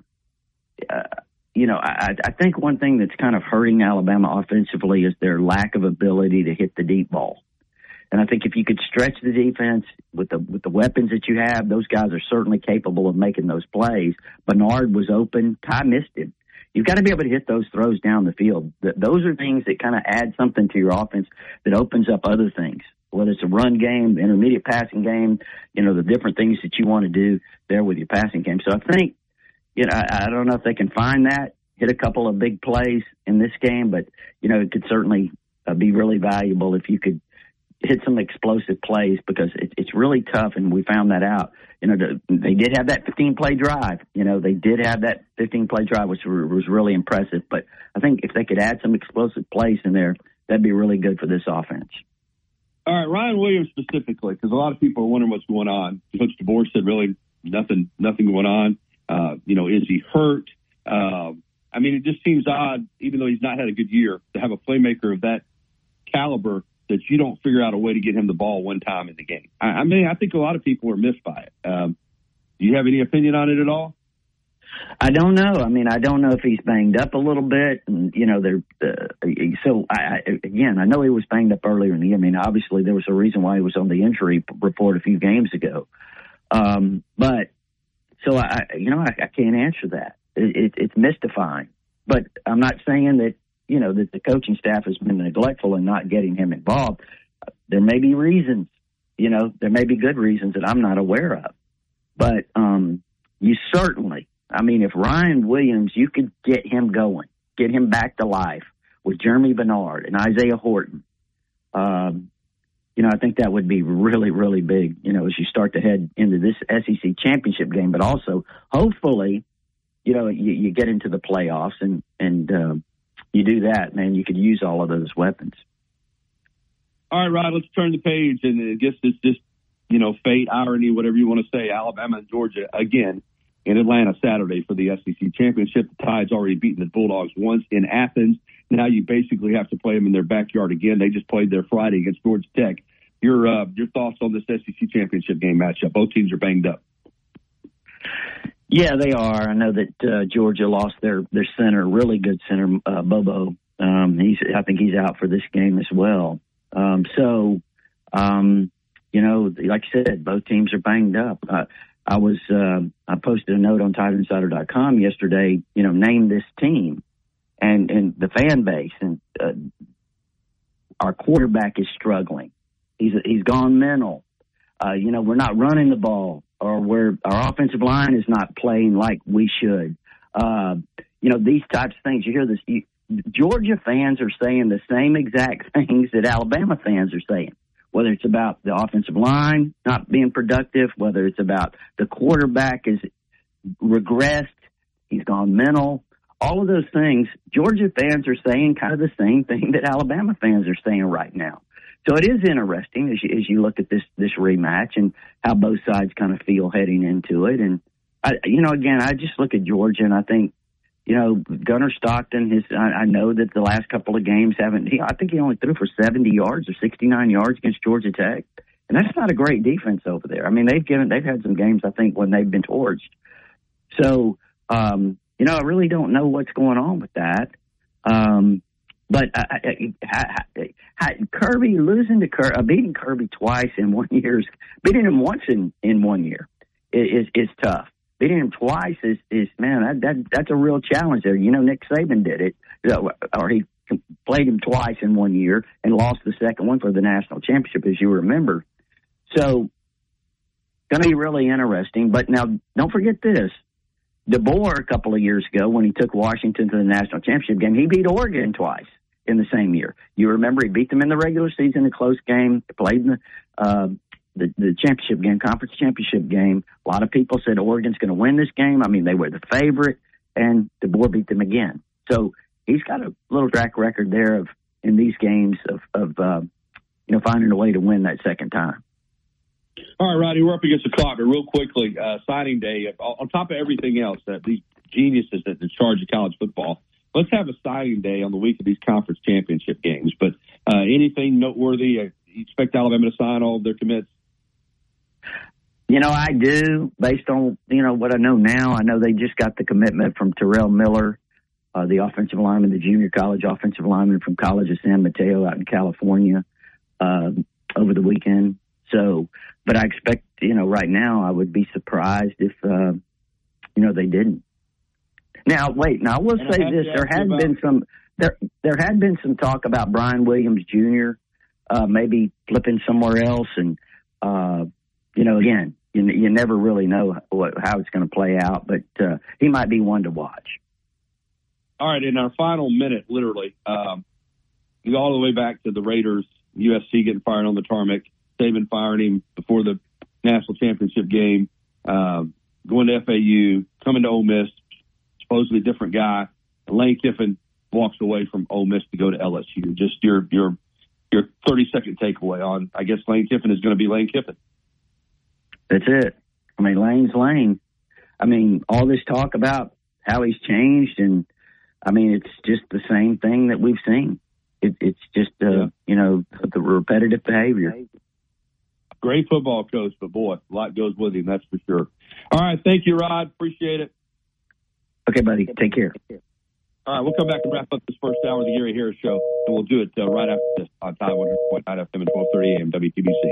I think one thing that's kind of hurting Alabama offensively is their lack of ability to hit the deep ball. And I think if you could stretch the defense with the weapons that you have, those guys are certainly capable of making those plays. Bernard was open. Ty missed him. You've got to be able to hit those throws down the field. Those are things that kind of add something to your offense that opens up other things, whether it's a run game, intermediate passing game, the different things that you want to do there with your passing game. So I think, I don't know if they can find that, hit a couple of big plays in this game, but, it could certainly be really valuable if you could hit some explosive plays, because it's really tough, and we found that out. They did have that 15-play drive. They did have that 15-play drive, which was really impressive. But I think if they could add some explosive plays in there, that'd be really good for this offense. All right, Ryan Williams specifically, because a lot of people are wondering what's going on. Coach DeBoer said really nothing going on. Is he hurt? I mean, it just seems odd, even though he's not had a good year, to have a playmaker of that caliber that you don't figure out a way to get him the ball one time in the game. I think a lot of people are missed by it. Do you have any opinion on it at all? I don't know. I mean, I don't know if he's banged up a little bit. And, I know he was banged up earlier in the year. I mean, obviously there was a reason why he was on the injury report a few games ago. I can't answer that. It's mystifying. But I'm not saying that, that the coaching staff has been neglectful in not getting him involved. There may be reasons, there may be good reasons that I'm not aware of. But you certainly, if Ryan Williams, you could get him going, get him back to life with Jeremy Bernard and Isaiah Horton, I think that would be really, really big, as you start to head into this SEC championship game. But also, hopefully, you get into the playoffs and you do that, man, you could use all of those weapons. All right, Rod, let's turn the page. And I guess it's just, fate, irony, whatever you want to say. Alabama and Georgia again in Atlanta Saturday for the SEC championship. The Tide's already beaten the Bulldogs once in Athens. Now you basically have to play them in their backyard again. They just played there Friday against Georgia Tech. Your thoughts on this SEC championship game matchup? Both teams are banged up. Yeah, they are. I know that Georgia lost their center, really good center, Bobo. I think he's out for this game as well. Like I said, both teams are banged up. I posted a note on TideInsider.com yesterday, name this team and the fan base. And our quarterback is struggling. He's gone mental. We're not running the ball, or our offensive line is not playing like we should. These types of things. You hear this. Georgia fans are saying the same exact things that Alabama fans are saying, whether it's about the offensive line not being productive, whether it's about the quarterback is regressed, he's gone mental. All of those things, Georgia fans are saying kind of the same thing that Alabama fans are saying right now. So it is interesting as you look at this rematch and how both sides kind of feel heading into it. And I just look at Georgia and I think, Gunnar Stockton, I know that the last couple of games I think he only threw for 70 yards or 69 yards against Georgia Tech. And that's not a great defense over there. I mean, they've had some games, I think, when they've been torched. So, I really don't know what's going on with that. But Kirby beating Kirby twice in 1 year, beating him once in 1 year is tough. Beating him twice is that's a real challenge there. Nick Saban did it, or he played him twice in 1 year and lost the second one for the national championship, as you remember. So, going to be really interesting. But now, don't forget this. DeBoer, a couple of years ago, when he took Washington to the national championship game, he beat Oregon twice in the same year. You remember he beat them in the regular season, a close game, played in the championship game, conference championship game. A lot of people said Oregon's going to win this game. I mean, they were the favorite, and DeBoer beat them again. So he's got a little track record there in these games of finding a way to win that second time. All right, Roddy, we're up against the clock, but real quickly, signing day, on top of everything else, these geniuses that's in charge of college football, let's have a signing day on the week of these conference championship games. But anything noteworthy? You expect Alabama to sign all of their commits? I do, based on, what I know now. I know they just got the commitment from Terrell Miller, the offensive lineman, the junior college offensive lineman from College of San Mateo out in California, over the weekend. So, but I expect, right now I would be surprised if, they didn't. Now, wait, I will say this. There had been some talk about Brian Williams Jr., maybe flipping somewhere else. And, again, you never really know how it's going to play out, but he might be one to watch. All right, in our final minute, literally, we go all the way back to the Raiders, USC getting fired on the tarmac, Saban firing him before the national championship game, going to FAU, coming to Ole Miss, supposedly different guy. Lane Kiffin walks away from Ole Miss to go to LSU. Just your your 30-second takeaway on, I guess, Lane Kiffin is going to be Lane Kiffin. That's it. I mean, Lane's Lane. I mean, all this talk about how he's changed, and I mean, it's just the same thing that we've seen. It's just, the repetitive behavior. Great football coach, but boy, a lot goes with him, that's for sure. All right, thank you, Rod. Appreciate it. Okay, buddy. Take care. All right, we'll come back and wrap up this first hour of the Gary Harris Show, and we'll do it right after this on Tide 100.9 FM and 1230 AM WTBC.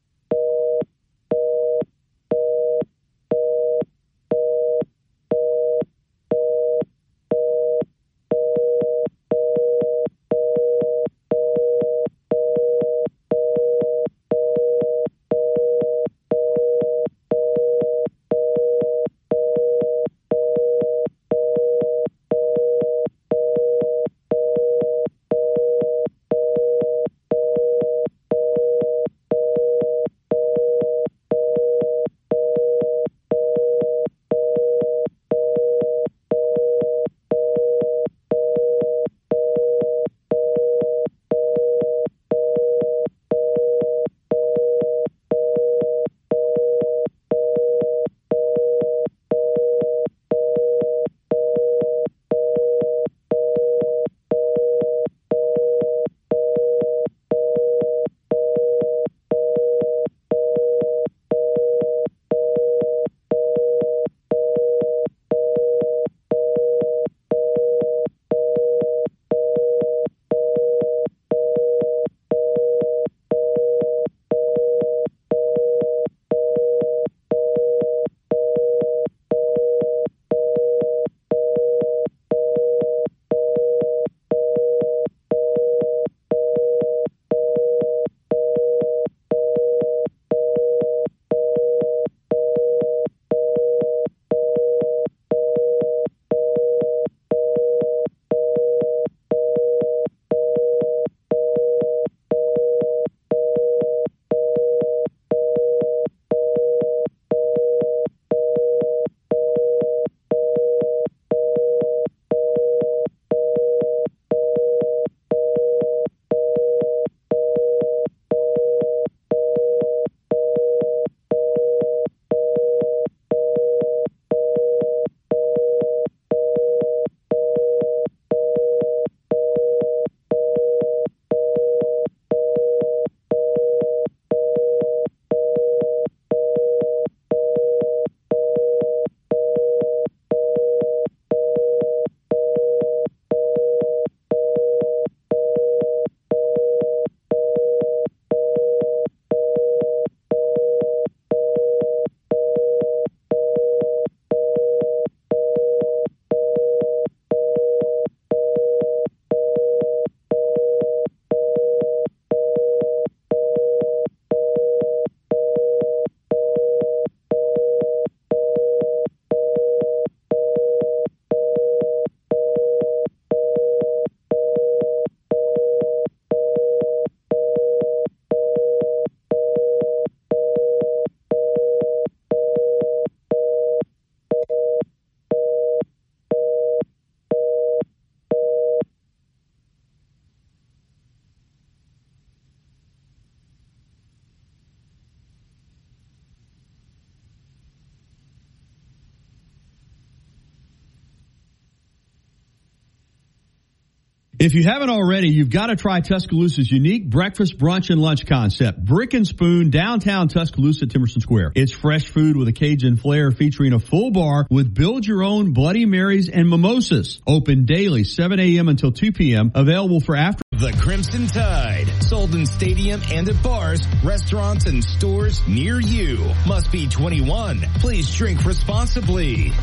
If you haven't already, you've got to try Tuscaloosa's unique breakfast, brunch, and lunch concept. Brick and Spoon, downtown Tuscaloosa, Timerson Square. It's fresh food with a Cajun flair featuring a full bar with build-your-own Bloody Marys and mimosas. Open daily, 7 a.m. until 2 p.m. Available for after. The Crimson Tide, sold in stadium and at bars, restaurants, and stores near you. Must be 21. Please drink responsibly.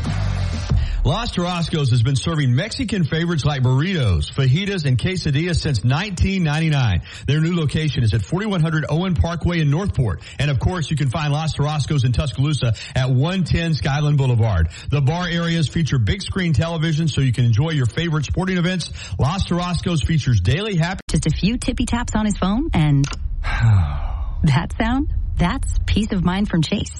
Los Tarascos has been serving Mexican favorites like burritos, fajitas, and quesadillas since 1999. Their new location is at 4100 Owen Parkway in Northport. And of course, you can find Los Tarascos in Tuscaloosa at 110 Skyland Boulevard. The bar areas feature big screen television so you can enjoy your favorite sporting events. Los Tarascos features daily happy. Just a few tippy taps on his phone and that sound, that's peace of mind from Chase.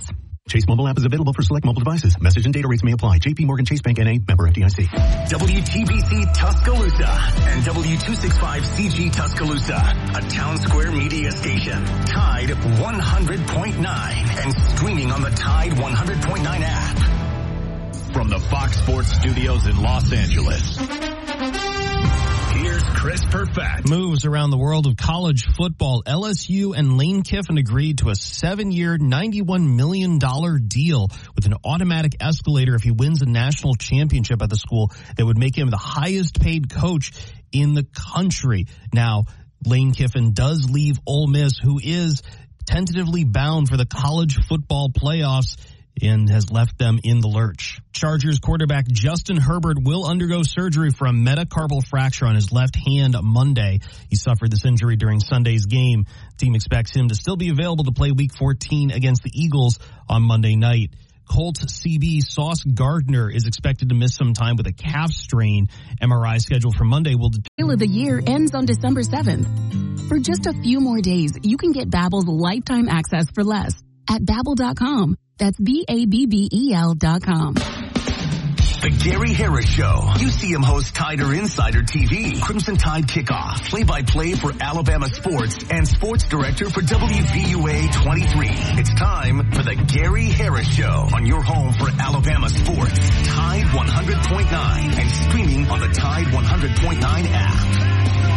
Chase mobile app is available for select mobile devices. Message and data rates may apply. JP Morgan Chase Bank N.A. member FDIC. WTBC Tuscaloosa and W265CG Tuscaloosa, a Town Square media station. Tide 100.9 and streaming on the Tide 100.9 app. From the Fox Sports Studios in Los Angeles, here's Chris Perfett. Moves around the world of college football. LSU and Lane Kiffin agreed to a 7-year, $91 million deal with an automatic escalator if he wins a national championship at the school that would make him the highest paid coach in the country. Now, Lane Kiffin does leave Ole Miss, who is tentatively bound for the college football playoffs, and has left them in the lurch. Chargers quarterback Justin Herbert will undergo surgery for a metacarpal fracture on his left hand Monday. He suffered this injury during Sunday's game. The team expects him to still be available to play Week 14 against the Eagles on Monday night. Colts CB Sauce Gardner is expected to miss some time with a calf strain. MRI scheduled for Monday will... Deal of the year ends on December 7th. For just a few more days, you can get Babbel's lifetime access for less at Babbel.com. That's Babbel.com. The Gary Harris Show. UCM host Tider Insider TV. Crimson Tide Kickoff. Play-by-play for Alabama sports and sports director for WVUA 23. It's time for the Gary Harris Show on your home for Alabama sports. Tide 100.9 and streaming on the Tide 100.9 app.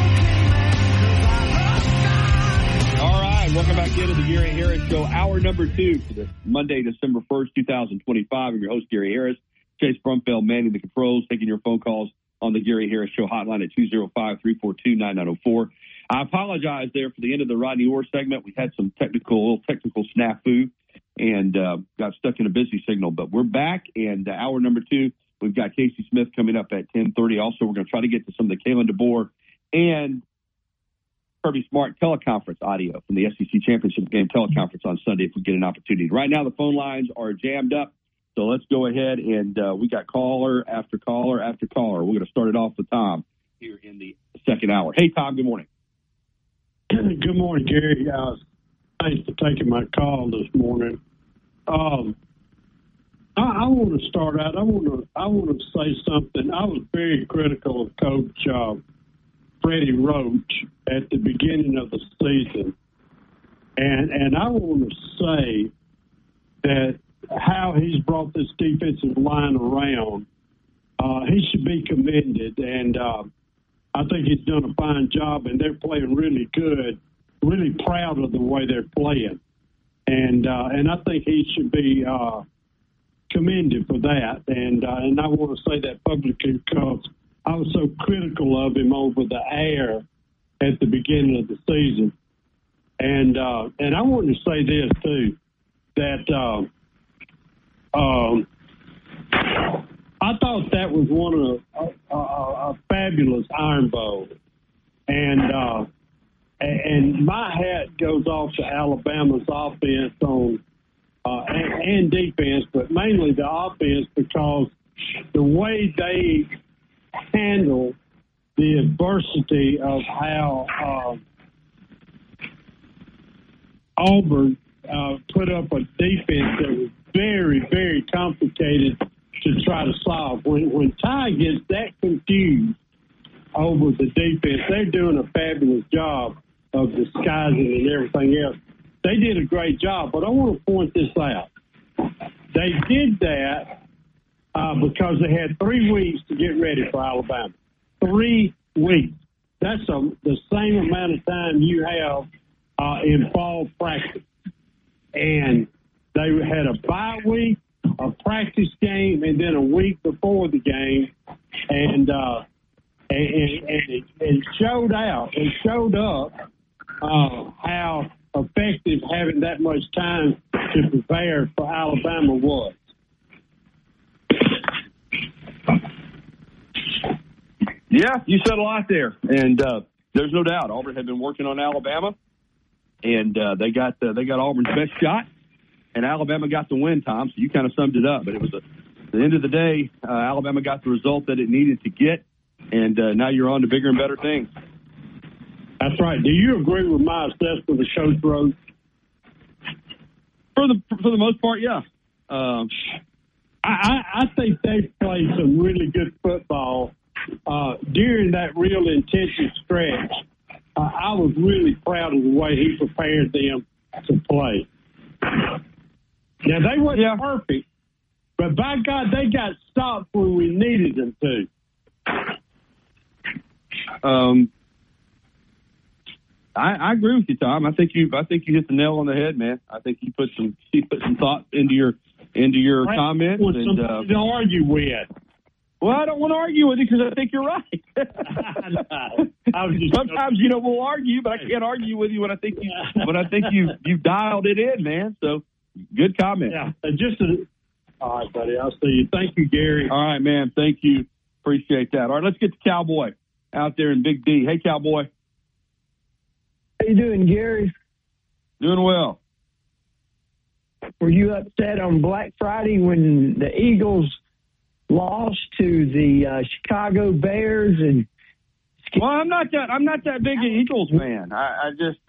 All right, welcome back into the Gary Harris Show, hour number 2 for this Monday, December 1st, 2025. I'm your host, Gary Harris. Chase Brumfeld manning the controls, taking your phone calls on the Gary Harris Show hotline at 205-342-9904. I apologize there for the end of the Rodney Orr segment. We had some technical snafu and got stuck in a busy signal, but we're back. And hour number 2, we've got Casey Smith coming up at 10:30. Also, we're going to try to get to some of the Kalen DeBoer and Kirby Smart teleconference audio from the SEC Championship game teleconference on Sunday if we get an opportunity. Right now, the phone lines are jammed up, so let's go ahead and we got caller after caller after caller. We're going to start it off with Tom here in the second hour. Hey, Tom, good morning. Good morning, Gary. Thanks for taking my call this morning. I want to start out. I want to say something. I was very critical of Coach Freddie Roach at the beginning of the season. And I want to say that how he's brought this defensive line around, he should be commended. And I think he's done a fine job, and they're playing really good, really proud of the way they're playing. And I think he should be commended for that. And I want to say that publicly because I was so critical of him over the air at the beginning of the season. And I wanted to say this, too, that I thought that was one of a fabulous Iron Bowl. And my hat goes off to Alabama's offense and defense, but mainly the offense because the way they handle the adversity of how Auburn put up a defense that was very, very complicated to try to solve. When Ty gets that confused over the defense, they're doing a fabulous job of disguising and everything else. They did a great job, but I want to point this out. They did that because they had 3 weeks to get ready for Alabama. 3 weeks. That's the same amount of time you have in fall practice. And they had a bye week, a practice game, and then a week before the game. And it showed out. It showed up how effective having that much time to prepare for Alabama was. Yeah, you said a lot there, and there's no doubt Auburn had been working on Alabama, and they got Auburn's best shot, and Alabama got the win, Tom. So you kind of summed it up, but it was at the end of the day, Alabama got the result that it needed to get, and now you're on to bigger and better things. That's right. Do you agree with my assessment of Coach Roach? For the most part, yeah. I think they played some really good football during that real intensive stretch. I was really proud of the way he prepared them to play. Now, they weren't perfect, but by God, they got stopped when we needed them to. I agree with you, Tom. I think you hit the nail on the head, man. I think you put some thought into your comments. And somebody to argue with. Well, I don't want to argue with you because I think you're right. Sometimes, we'll argue, but I can't argue with you when I think you've dialed it in, man. So, good comment. Yeah, all right, buddy. I'll see you. Thank you, Gary. All right, man. Thank you. Appreciate that. All right, let's get to Cowboy out there in Big D. Hey, Cowboy. How you doing, Gary? Doing well. Were you upset on Black Friday when the Eagles lost to the Chicago Bears? Well, I'm not that big an Eagles fan. I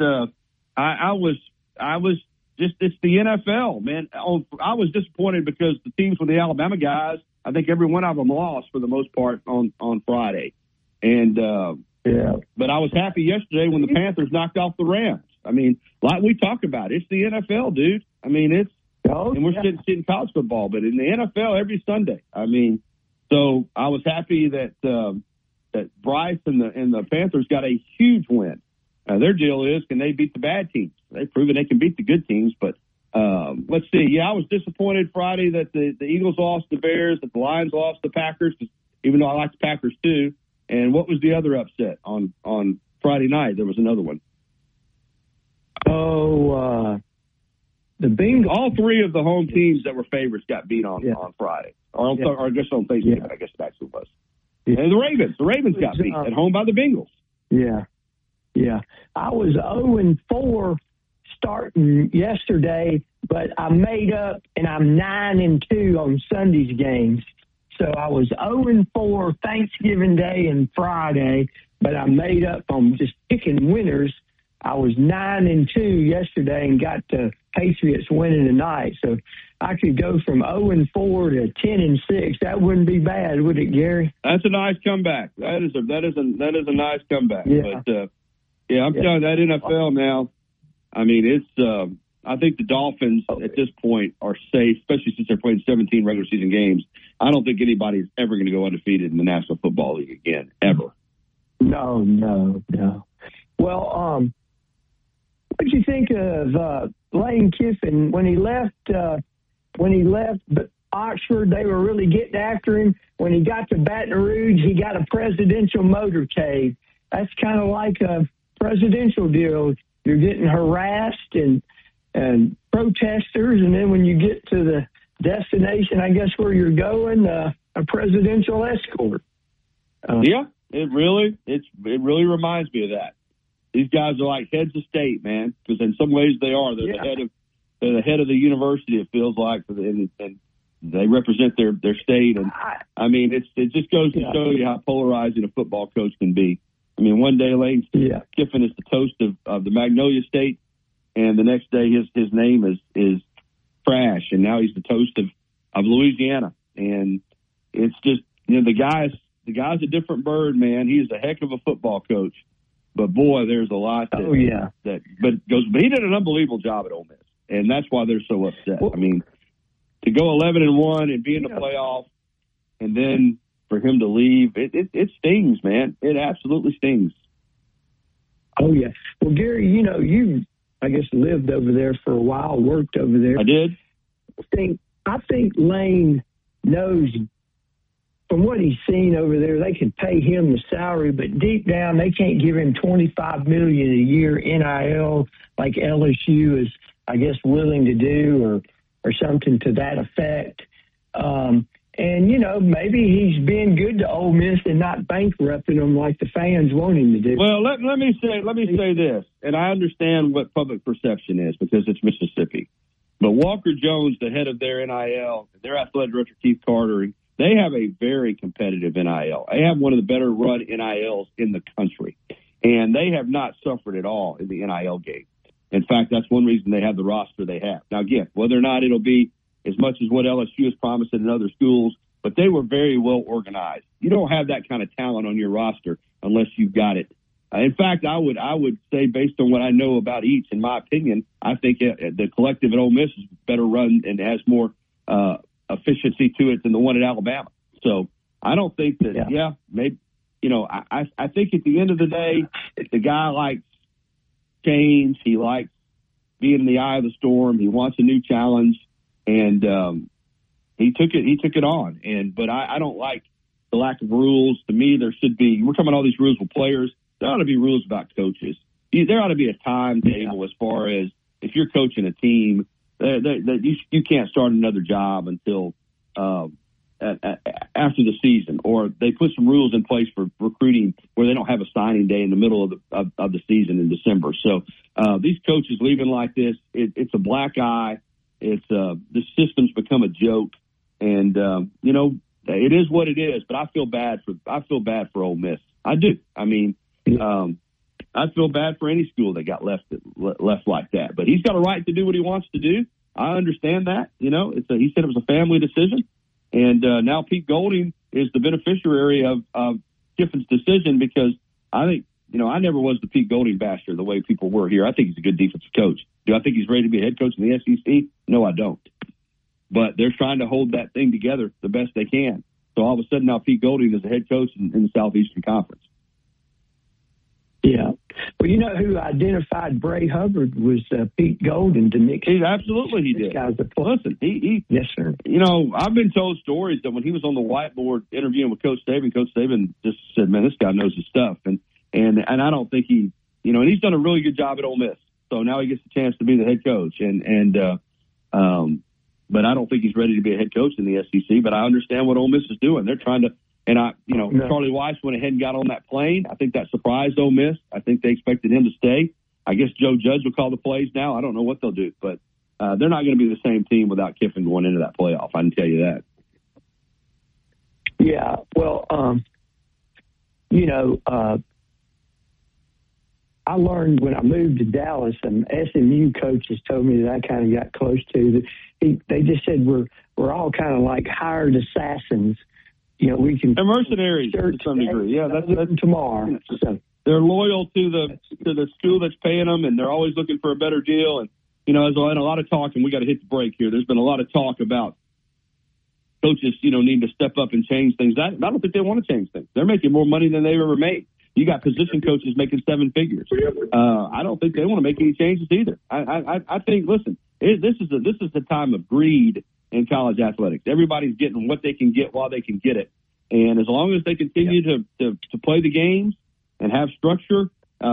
was just, it's the NFL, man. I was disappointed because the teams with the Alabama guys, I think every one of them lost for the most part on Friday. And, but I was happy yesterday when the Panthers knocked off the Rams. I mean, like we talk about, it's the NFL, dude. I mean, and we're sitting college football, but in the NFL every Sunday. I mean, so I was happy that Bryce and the Panthers got a huge win. Their deal is, can they beat the bad teams? They've proven they can beat the good teams, but let's see. Yeah, I was disappointed Friday that the Eagles lost the Bears, that the Lions lost the Packers, even though I like the Packers too. And what was the other upset on Friday night? There was another one. The Bengals. All three of the home teams that were favorites got beat on Friday, or I guess on Thursday. I guess that's what it was. Yeah. And the Ravens got beat at home by the Bengals. Yeah. I was 0-4 starting yesterday, but I made up, and I'm 9-2 on Sunday's games. So I was 0-4 Thanksgiving Day and Friday, but I made up on just picking winners. I was 9-2 yesterday and got the Patriots winning tonight. So I could go from 0-4 to 10-6. That wouldn't be bad, would it, Gary? That's a nice comeback. That is a nice comeback. Yeah. But I'm telling you, that NFL now. I mean, it's. I think the Dolphins at this point are safe, especially since they're playing 17 regular season games. I don't think anybody's ever going to go undefeated in the National Football League again, ever. No. Well, what did you think of Lane Kiffin when he left? But Oxford, they were really getting after him. When he got to Baton Rouge, he got a presidential motorcade. That's kind of like a presidential deal. You're getting harassed and protesters, and then when you get to the destination, I guess where you're going, a presidential escort. It really reminds me of that. These guys are like heads of state, man, because in some ways they are. They're the head of the university. It feels like, and they represent their state. And I mean, it just goes to show you how polarizing a football coach can be. I mean, one day Lane Kiffin is the toast of the Magnolia State, and the next day his name is trash, and now he's the toast of Louisiana. And it's just, the guy's a different bird, man. He's a heck of a football coach, but boy, there's a lot. But he did an unbelievable job at Ole Miss, and that's why they're so upset. I mean, to go 11-1 and be in the playoff, and then for him to leave, it stings, man. It absolutely stings. Oh yeah. Well, Gary, you I guess lived over there for a while, worked over there. I did. I think Lane knows from what he's seen over there, they can pay him the salary, but deep down they can't give him $25 million a year NIL like LSU is, I guess, willing to do, or something to that effect. And maybe he's being good to Ole Miss and not bankrupting them like the fans want him to do. Well, let me say this, and I understand what public perception is because it's Mississippi. But Walker Jones, the head of their NIL, their athletic director Keith Carter, they have a very competitive NIL. They have one of the better run NILs in the country, and they have not suffered at all in the NIL game. In fact, that's one reason they have the roster they have. Now, again, whether or not it'll be as much as what LSU has promised in other schools, but they were very well organized. You don't have that kind of talent on your roster unless you've got it. In fact, I would say, based on what I know about each, in my opinion, I think the collective at Ole Miss is better run and has more efficiency to it than the one at Alabama. So I don't think that, maybe, I think at the end of the day, the guy likes change. He likes being in the eye of the storm. He wants a new challenge, and he took it on. But I don't like the lack of rules. To me, there should be. We're talking about all these rules with players. There ought to be rules about coaches. There ought to be a timetable as far as if you're coaching a team, you can't start another job until after the season, or they put some rules in place for recruiting where they don't have a signing day in the middle of the season in December. So these coaches leaving like this, it's a black eye. The system's become a joke, and it is what it is. But I feel bad for Ole Miss. I do. I mean. I feel bad for any school that got left like that. But he's got a right to do what he wants to do. I understand that. He said it was a family decision, and now Pete Golding is the beneficiary of Kiffin's decision, because I think I never was the Pete Golding basher the way people were here. I think he's a good defensive coach. Do I think he's ready to be a head coach in the SEC? No, I don't. But they're trying to hold that thing together the best they can. So all of a sudden now Pete Golding is a head coach in the Southeastern Conference. Yeah. Well, you know who identified Bray Hubbard was Pete Golding to Nick. Absolutely, he did. Listen, he yes, sir. I've been told stories that when he was on the whiteboard interviewing with Coach Saban just said, "Man, this guy knows his stuff." And I don't think and he's done a really good job at Ole Miss. So now he gets the chance to be the head coach. But I don't think he's ready to be a head coach in the SEC. But I understand what Ole Miss is doing. They're trying to. And Charlie Weiss went ahead and got on that plane. I think that surprised Ole Miss. I think they expected him to stay. I guess Joe Judge will call the plays now. I don't know what they'll do, but they're not going to be the same team without Kiffin going into that playoff. I can tell you that. Yeah. Well, I learned when I moved to Dallas, and SMU coaches told me that I kind of got close to that. They just said we're all kind of like hired assassins. We can. They're mercenaries to some degree. Yeah, that's tomorrow. So. They're loyal to the school that's paying them, and they're always looking for a better deal. And there's been a lot of talk, and we got to hit the break here. There's been a lot of talk about coaches, need to step up and change things. I don't think they want to change things. They're making more money than they've ever made. You got position coaches making 7 figures. I don't think they want to make any changes either. I think, listen, this is the time of greed in college athletics. Everybody's getting what they can get while they can get it. And as long as they continue to play the games and have structure,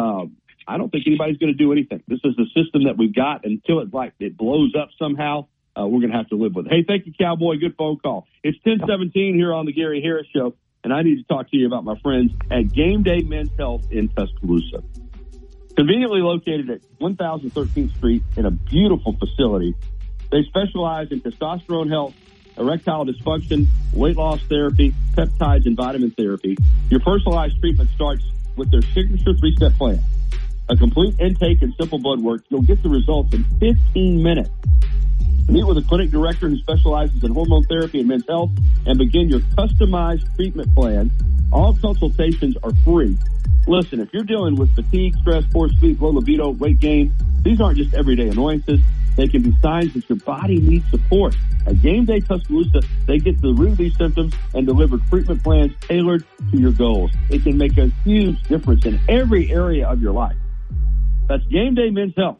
I don't think anybody's going to do anything. This is the system that we've got. Until it blows up somehow, we're going to have to live with it. Hey, thank you, Cowboy. Good phone call. It's 10:17 here on the Gary Harris Show, and I need to talk to you about my friends at Game Day Men's Health in Tuscaloosa. Conveniently located at 1013th Street in a beautiful facility, they specialize in testosterone health, erectile dysfunction, weight loss therapy, peptides, and vitamin therapy. Your personalized treatment starts with their signature 3-step plan. A complete intake and simple blood work. You'll get the results in 15 minutes. Meet with a clinic director who specializes in hormone therapy and men's health and begin your customized treatment plan. All consultations are free. Listen, if you're dealing with fatigue, stress, poor sleep, low libido, weight gain, these aren't just everyday annoyances. They can be signs that your body needs support. At Game Day Tuscaloosa, they get to the root of these symptoms and deliver treatment plans tailored to your goals. It can make a huge difference in every area of your life. That's Game Day Men's Health.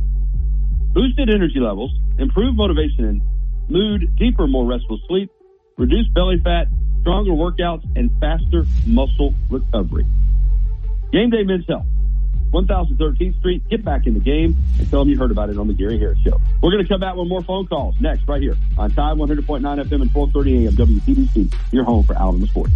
Boosted energy levels, improved motivation and mood, deeper, more restful sleep, reduced belly fat, stronger workouts, and faster muscle recovery. Game Day Men's Health, 1013th Street. Get back in the game and tell them you heard about it on the Gary Harris Show. We're going to come back with more phone calls next, right here on Tide 100.9 FM and 1230 AM WTBC, your home for Alabama Sports.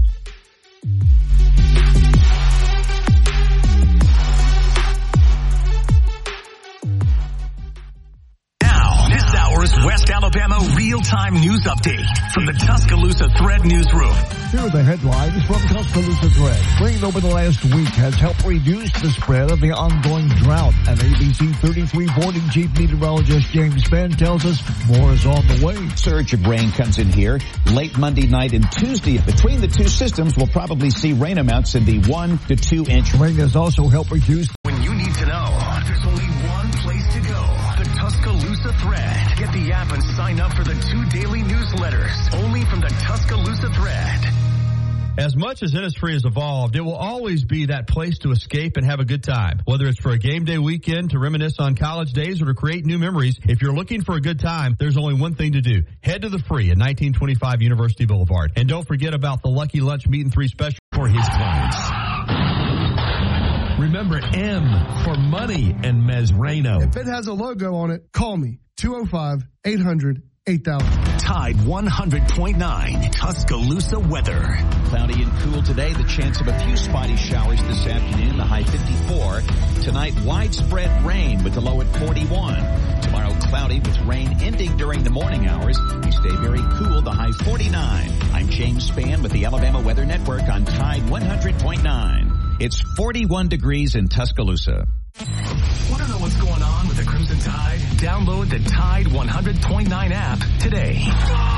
West Alabama real-time news update from the Tuscaloosa Thread newsroom. Here are the headlines from Tuscaloosa Thread. Rain over the last week has helped reduce the spread of the ongoing drought. And ABC 3340 Chief Meteorologist James Spann tells us more is on the way. Surge of rain comes in here late Monday night and Tuesday. Between the two systems, we'll probably see rain amounts in the 1 to 2 inch. Rain has also helped reduce. When you need to know, there's only one place to go. The Tuscaloosa Thread. Get the app and sign up for the 2 daily newsletters. Only from the Tuscaloosa Thread. As much as Innisfree has evolved, it will always be that place to escape and have a good time. Whether it's for a game day weekend, to reminisce on college days, or to create new memories, if you're looking for a good time, there's only one thing to do. Head to the Free at 1925 University Boulevard. And don't forget about the Lucky Lunch Meat and 3 special for his clients. Remember M for money and Mesrano. If it has a logo on it, call me. 205-800-8000. Tide 100.9 Tuscaloosa weather. Cloudy and cool today. The chance of a few spotty showers this afternoon. The high 54. Tonight, widespread rain with the low at 41. Tomorrow, cloudy with rain ending during the morning hours. We stay very cool. The high 49. I'm James Spann with the Alabama Weather Network on Tide 100.9. It's 41 degrees in Tuscaloosa. Want to know what's going on with the Crimson Tide? Download the Tide 100.9 app today.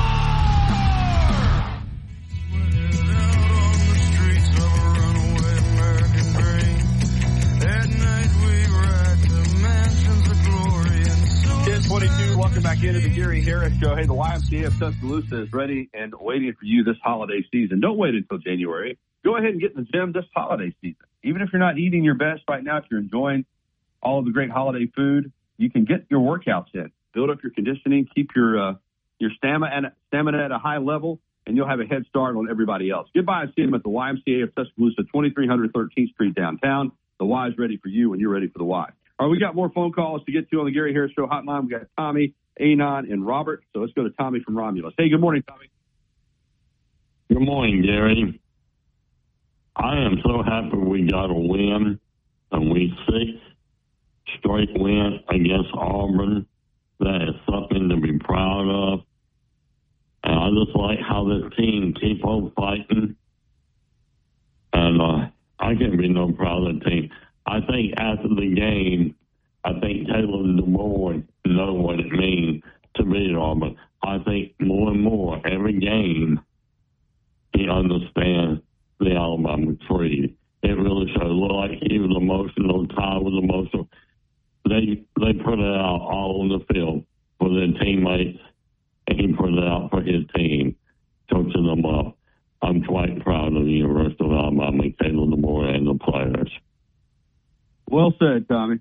Welcome back into the Gary Harris Show. Hey, the YMCA of Tuscaloosa is ready and waiting for you this holiday season. Don't wait until January. Go ahead and get in the gym this holiday season. Even if you're not eating your best right now, if you're enjoying all of the great holiday food, you can get your workouts in. Build up your conditioning, keep your stamina at a high level, and you'll have a head start on everybody else. Get by and see them at the YMCA of Tuscaloosa, 2300 13th Street downtown. The Y is ready for you, and you're ready for the Y. All right, we got more phone calls to get to on the Gary Harris Show hotline. We got Tommy, Anon, and Robert. So let's go to Tommy from Romulus. Hey, good morning, Tommy. Good morning, Gary. I am so happy we got a win, a week 6 straight win against Auburn. That is something to be proud of. And I just like how this team keep on fighting. And I can't be no proud of the team. I think after the game, I think Taylor DeBoer know what it means to beat Auburn. I think more and more, every game, he understands the Alabama Creed. It really showed. Looked like he was emotional. Ty was emotional. They put it out all on the field for their teammates, and he put it out for his team, coaching them up. I'm quite proud of the University of Alabama, Taylor DeBoer, and the players. Well said, Tommy.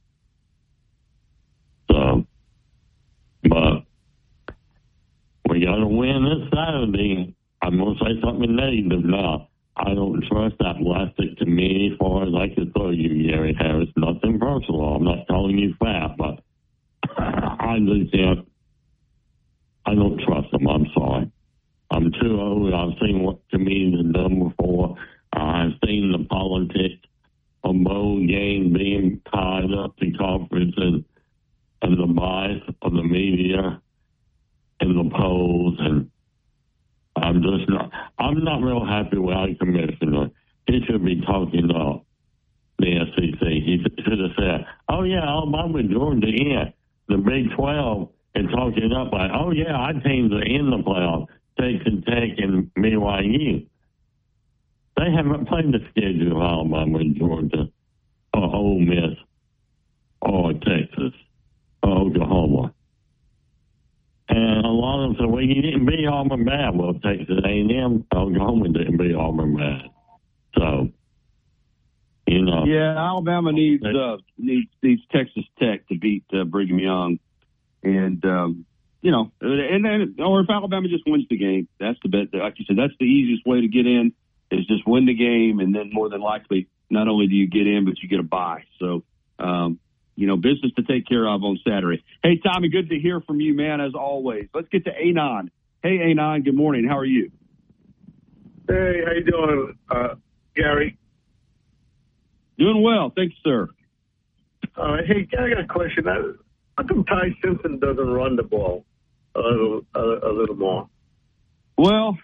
So, but we got to win this Saturday. I'm going to say something negative now. I don't trust that plastic to me as far as I can throw you, Gary Harris. Nothing personal. I'm not calling you fat, but I just can't. I don't trust them. I'm sorry. I'm too old. I've seen what comedians have done before. I've seen the politics of bowl game being tied up to conferences and the bias of the media and the polls, and I'm not real happy with our commissioner. He should be talking up the SEC. He should have said, oh yeah, Alabama, Georgia in the Big 12, and talking up like, oh yeah, our teams are in the playoff, Texas Tech and BYU. They haven't played the schedule of Alabama and Georgia or Ole Miss or Texas or Oklahoma. And a lot of them said, well, you didn't beat Auburn bad. Well, Texas A&M, Oklahoma didn't beat Auburn bad. So, you know. Yeah, Alabama needs Texas Tech to beat Brigham Young. And, you know, or if Alabama just wins the game, that's the bet. Like you said, that's the easiest way to get in. Is just win the game, and then more than likely, not only do you get in, but you get a bye. So, you know, business to take care of on Saturday. Hey, Tommy, good to hear from you, man, as always. Let's get to Anon. Hey, Anon, good morning. How are you? Hey, how you doing, Gary? Doing well. Thanks, sir. Hey, I got a question. How come Ty Simpson doesn't run the ball? a little more? Well,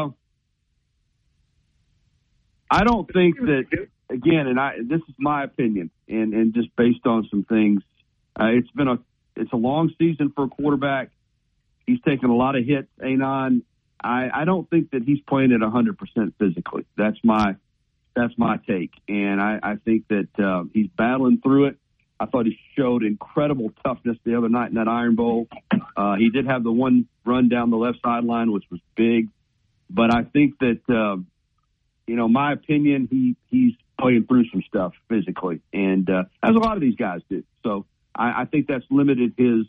I don't think that, again, this is my opinion, and just based on some things, it's a long season for a quarterback. He's taken a lot of hits, Anon. I don't think that he's playing at 100% physically. That's my take, and I think that he's battling through it. I thought he showed incredible toughness the other night in that Iron Bowl. He did have the one run down the left sideline, which was big, but I think that my opinion, he's playing through some stuff physically, and as a lot of these guys do. So I think that's limited his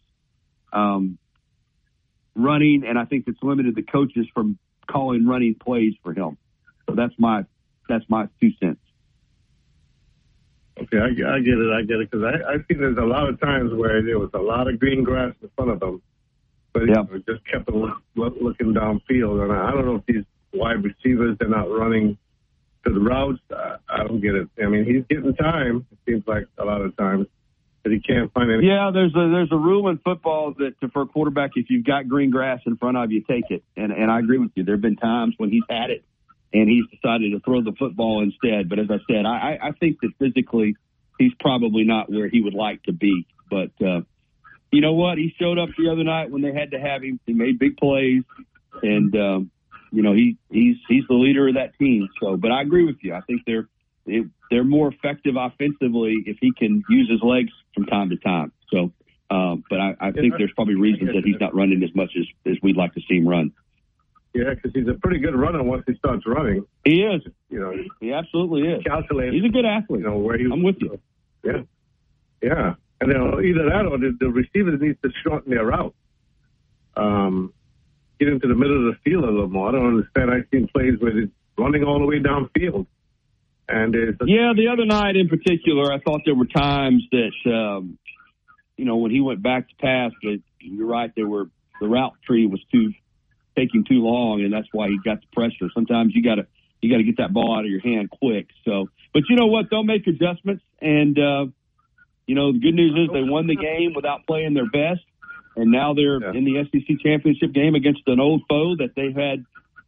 running, and I think it's limited the coaches from calling running plays for him. So that's my 2 cents. Okay, I get it, because I see there's a lot of times where there was a lot of green grass in front of them, but it just kept looking downfield, and I don't know if these wide receivers, they're not running to the routes. I don't get it. I mean, he's getting time, it seems like a lot of times, but he can't find any. Yeah, there's a rule in football that for a quarterback, if you've got green grass in front of you, take it. And I agree with you. There have been times when he's had it and he's decided to throw the football instead. But as I said, I think that physically he's probably not where he would like to be. But you know what? He showed up the other night when they had to have him. He made big plays, and he's the leader of that team. So, but I agree with you. I think they're more effective offensively if he can use his legs from time to time. So, but I think there's probably reasons that he's not running as much as we'd like to see him run. Yeah, because he's a pretty good runner once he starts running. He is. He absolutely is. Calculated. He's a good athlete. I'm with you. Yeah. And either that or the receivers need to shorten their route. Get into the middle of the field a little more. I don't understand. I've seen plays where it's running all the way downfield. And the other night in particular, I thought there were times that, when he went back to pass, that you're right, the route tree was taking too long, and that's why he got the pressure. Sometimes you got to get that ball out of your hand quick. So, but you know what? They'll make adjustments, and the good news is they won the game without playing their best, and now they're in the SEC championship game against an old foe that they've had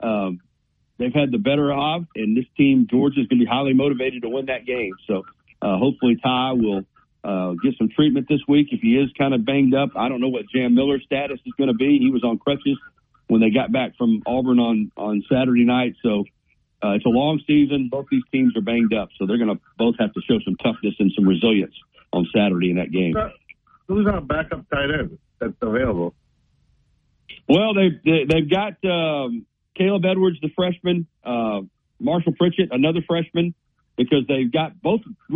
the better of, and this team, Georgia, is going to be highly motivated to win that game. So hopefully Ty will get some treatment this week. If he is kind of banged up, I don't know what Jam Miller's status is going to be. He was on crutches when they got back from Auburn on Saturday night. So it's a long season. Both these teams are banged up, so they're going to both have to show some toughness and some resilience on Saturday in that game. Who's our backup tight end that's available? Well, they've got Caleb Edwards, the freshman, Marshall Pritchett, another freshman, because they've got both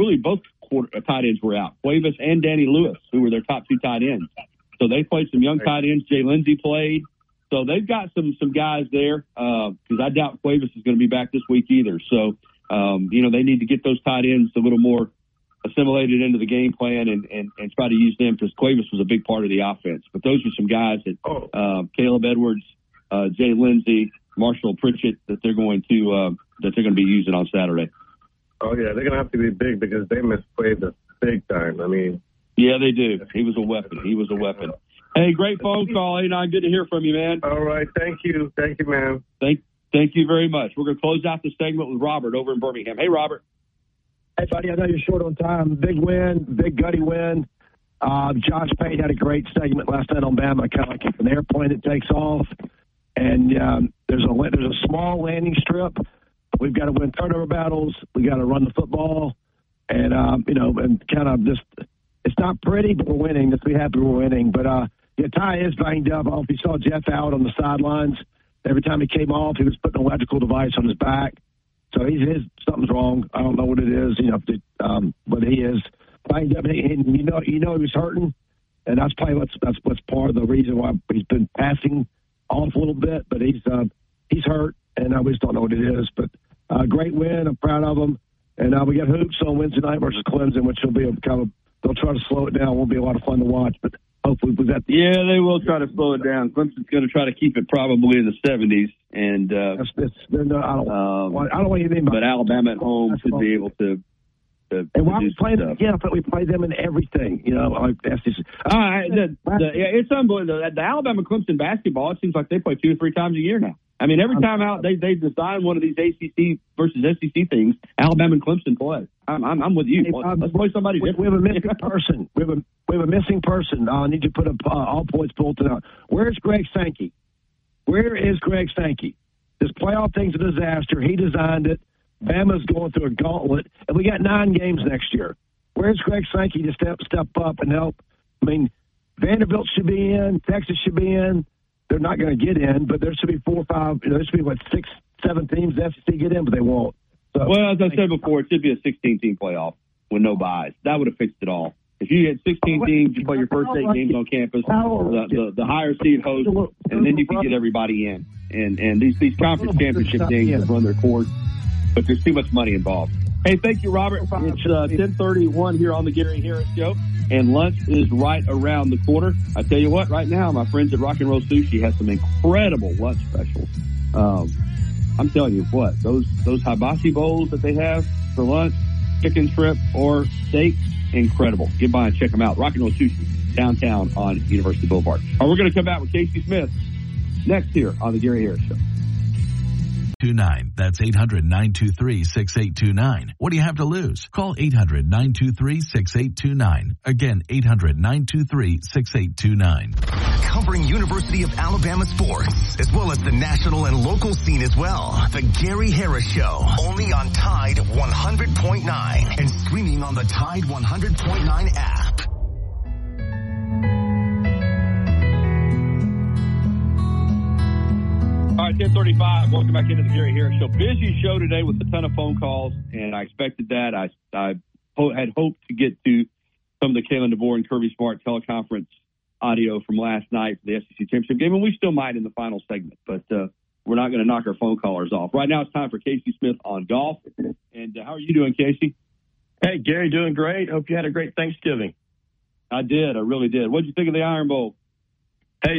tight ends were out, Cuevas and Danny Lewis, who were their top 2 tight ends. So they played some young tight ends. Jay Lindsey played. So they've got some guys there, because I doubt Cuevas is going to be back this week either. So, they need to get those tight ends a little more assimilated into the game plan and try to use them, because Cuevas was a big part of the offense. But those are some guys that Caleb Edwards, Jay Lindsey, Marshall Pritchett that they're going to be using on Saturday. Oh yeah, they're going to have to be big because they missed Cuevas big time. I mean, yeah, they do. He was a weapon. Hey, great phone call, Anon. Good to hear from you, man. All right, thank you, man. Thank you very much. We're going to close out the segment with Robert over in Birmingham. Hey, Robert. Hey, buddy, I know you're short on time. Big win, big gutty win. Josh Payne had a great segment last night on Bama, kind of like an airplane that takes off. And there's a small landing strip. We've got to win turnover battles. We got to run the football, and and kind of just it's not pretty, but we're winning. Let's be happy we're winning. But Ty is banged up. I don't know if you saw Jeff out on the sidelines. Every time he came off, he was putting an electrical device on his back. So something's wrong. I don't know what it is, but he is banged up. And he was hurting, and that's probably what's part of the reason why he's been passing off a little bit. But he's hurt, and we just don't know what it is. But great win. I'm proud of him. And we got hoops on Wednesday night versus Clemson, which will be they'll try to slow it down. It won't be a lot of fun to watch, but hopefully we got. Yeah, they will try to slow it down. Clemson's going to try to keep it probably in the 70s, and I don't want anything. But Alabama at home should be able to to And why do we play them stuff. again? I thought we played them in everything. Like that's just. It's unbelievable. The Alabama Clemson basketball, it seems like they play 2 or 3 times a year now. I mean, every time out they design one of these ACC versus SEC things, Alabama and Clemson play. I'm with you. Let's play somebody different. We have a missing person. We have a missing person. I need to put a all points bulletin out. Where's Greg Sankey? Where is Greg Sankey? This playoff thing's a disaster. He designed it. Bama's going through a gauntlet, and we got 9 games next year. Where's Greg Sankey to step up and help? I mean, Vanderbilt should be in. Texas should be in. They're not going to get in, but there should be 4 or 5. There should be 6, 7 teams the SEC get in, but they won't. So, well, as I said before, it should be a 16-team playoff with no buys. That would have fixed it all. If you had 16 teams, you play your first 8 games on campus, the higher seed host, and then you can get everybody in. And these conference championship games run their course, but there's too much money involved. Hey, thank you, Robert. It's 10:31 here on the Gary Harris Show, and lunch is right around the corner. I tell you what, right now, my friends at Rock and Roll Sushi have some incredible lunch specials. I'm telling you what, those hibachi bowls that they have for lunch, chicken, shrimp, or steak, incredible. Get by and check them out. Rock and Roll Sushi, downtown on University Boulevard. All right, we're going to come back with Casey Smith next here on the Gary Harris Show. 29. That's 800-923-6829. What do you have to lose? Call 800-923-6829. Again, 800-923-6829. Covering University of Alabama sports, as well as the national and local scene as well. The Gary Harris Show, only on Tide 100.9 and streaming on the Tide 100.9 app. All right, 10:35. Welcome back into the Gary Harris Show. Busy show today with a ton of phone calls, and I expected that. I had hoped to get to some of the Kalen DeVore and Kirby Smart teleconference audio from last night for the SEC Championship game, and we still might in the final segment, but we're not going to knock our phone callers off. Right now it's time for Casey Smith on golf. And how are you doing, Casey? Hey, Gary, doing great. Hope you had a great Thanksgiving. I did. I really did. What did you think of the Iron Bowl? Hey,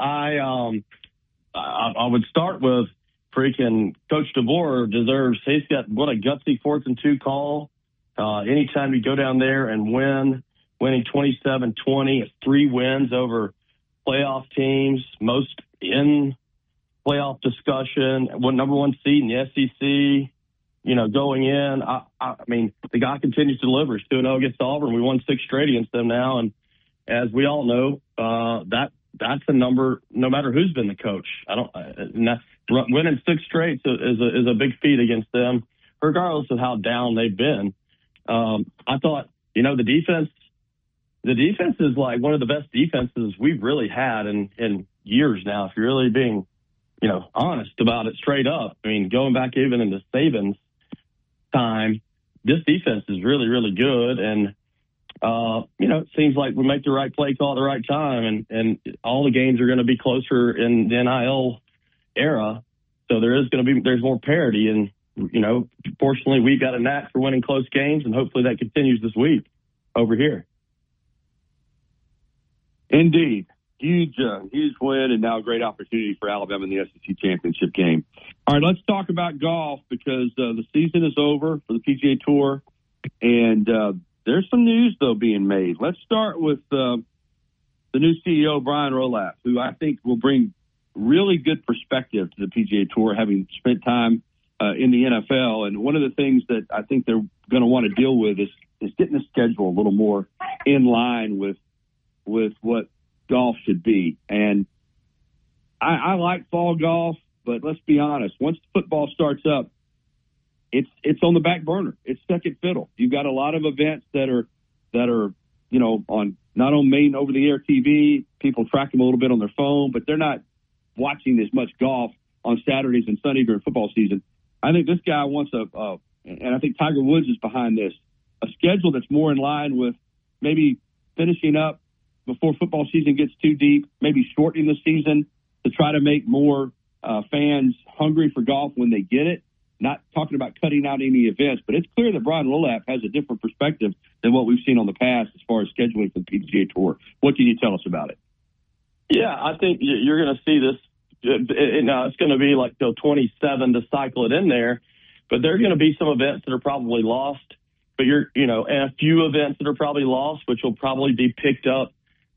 I would start with freaking Coach DeVore deserves. He's got what a gutsy 4th and 2 call. Anytime you go down there and winning 27-20, 3 wins over playoff teams, most in playoff discussion, number 1 seed in the SEC. Going in, I mean, the guy continues to deliver. He's 2-0 against Auburn. We won 6 straight against them now, and as we all know, that's a number. No matter who's been the coach, winning 6 straight is a big feat against them, regardless of how down they've been. I thought, the defense is like one of the best defenses we've really had in years now. If you're really being, honest about it, straight up. I mean, going back even into Saban's time, this defense is really, really good, and it seems like we make the right play call at the right time, and all the games are going to be closer in the NIL era. So there's more parity, and fortunately we've got a knack for winning close games, and hopefully that continues this week over here. Indeed. Huge win, and now a great opportunity for Alabama in the SEC Championship game. All right, let's talk about golf, because the season is over for the PGA Tour, and there's some news, though, being made. Let's start with the new CEO, Brian Rolapp, who I think will bring really good perspective to the PGA Tour, having spent time in the NFL. And one of the things that I think they're going to want to deal with is getting the schedule a little more in line with what golf should be. And I like fall golf, but let's be honest, once football starts up, it's on the back burner. It's second fiddle. You've got a lot of events that are on not on main over the air TV. People track them a little bit on their phone, but they're not watching as much golf on Saturdays and Sunday during football season. I think this guy wants and I think Tiger Woods is behind this, a schedule that's more in line with maybe finishing up before football season gets too deep, maybe shortening the season to try to make more fans hungry for golf when they get it. Not talking about cutting out any events, but it's clear that Brian Rolapp has a different perspective than what we've seen on the past as far as scheduling for the PGA Tour. What can you tell us about it? Yeah, I think you're going to see this. It's going to be like till 27 to cycle it in there, but there are going to be some events that are probably lost but and a few events that are probably lost, which will probably be picked up.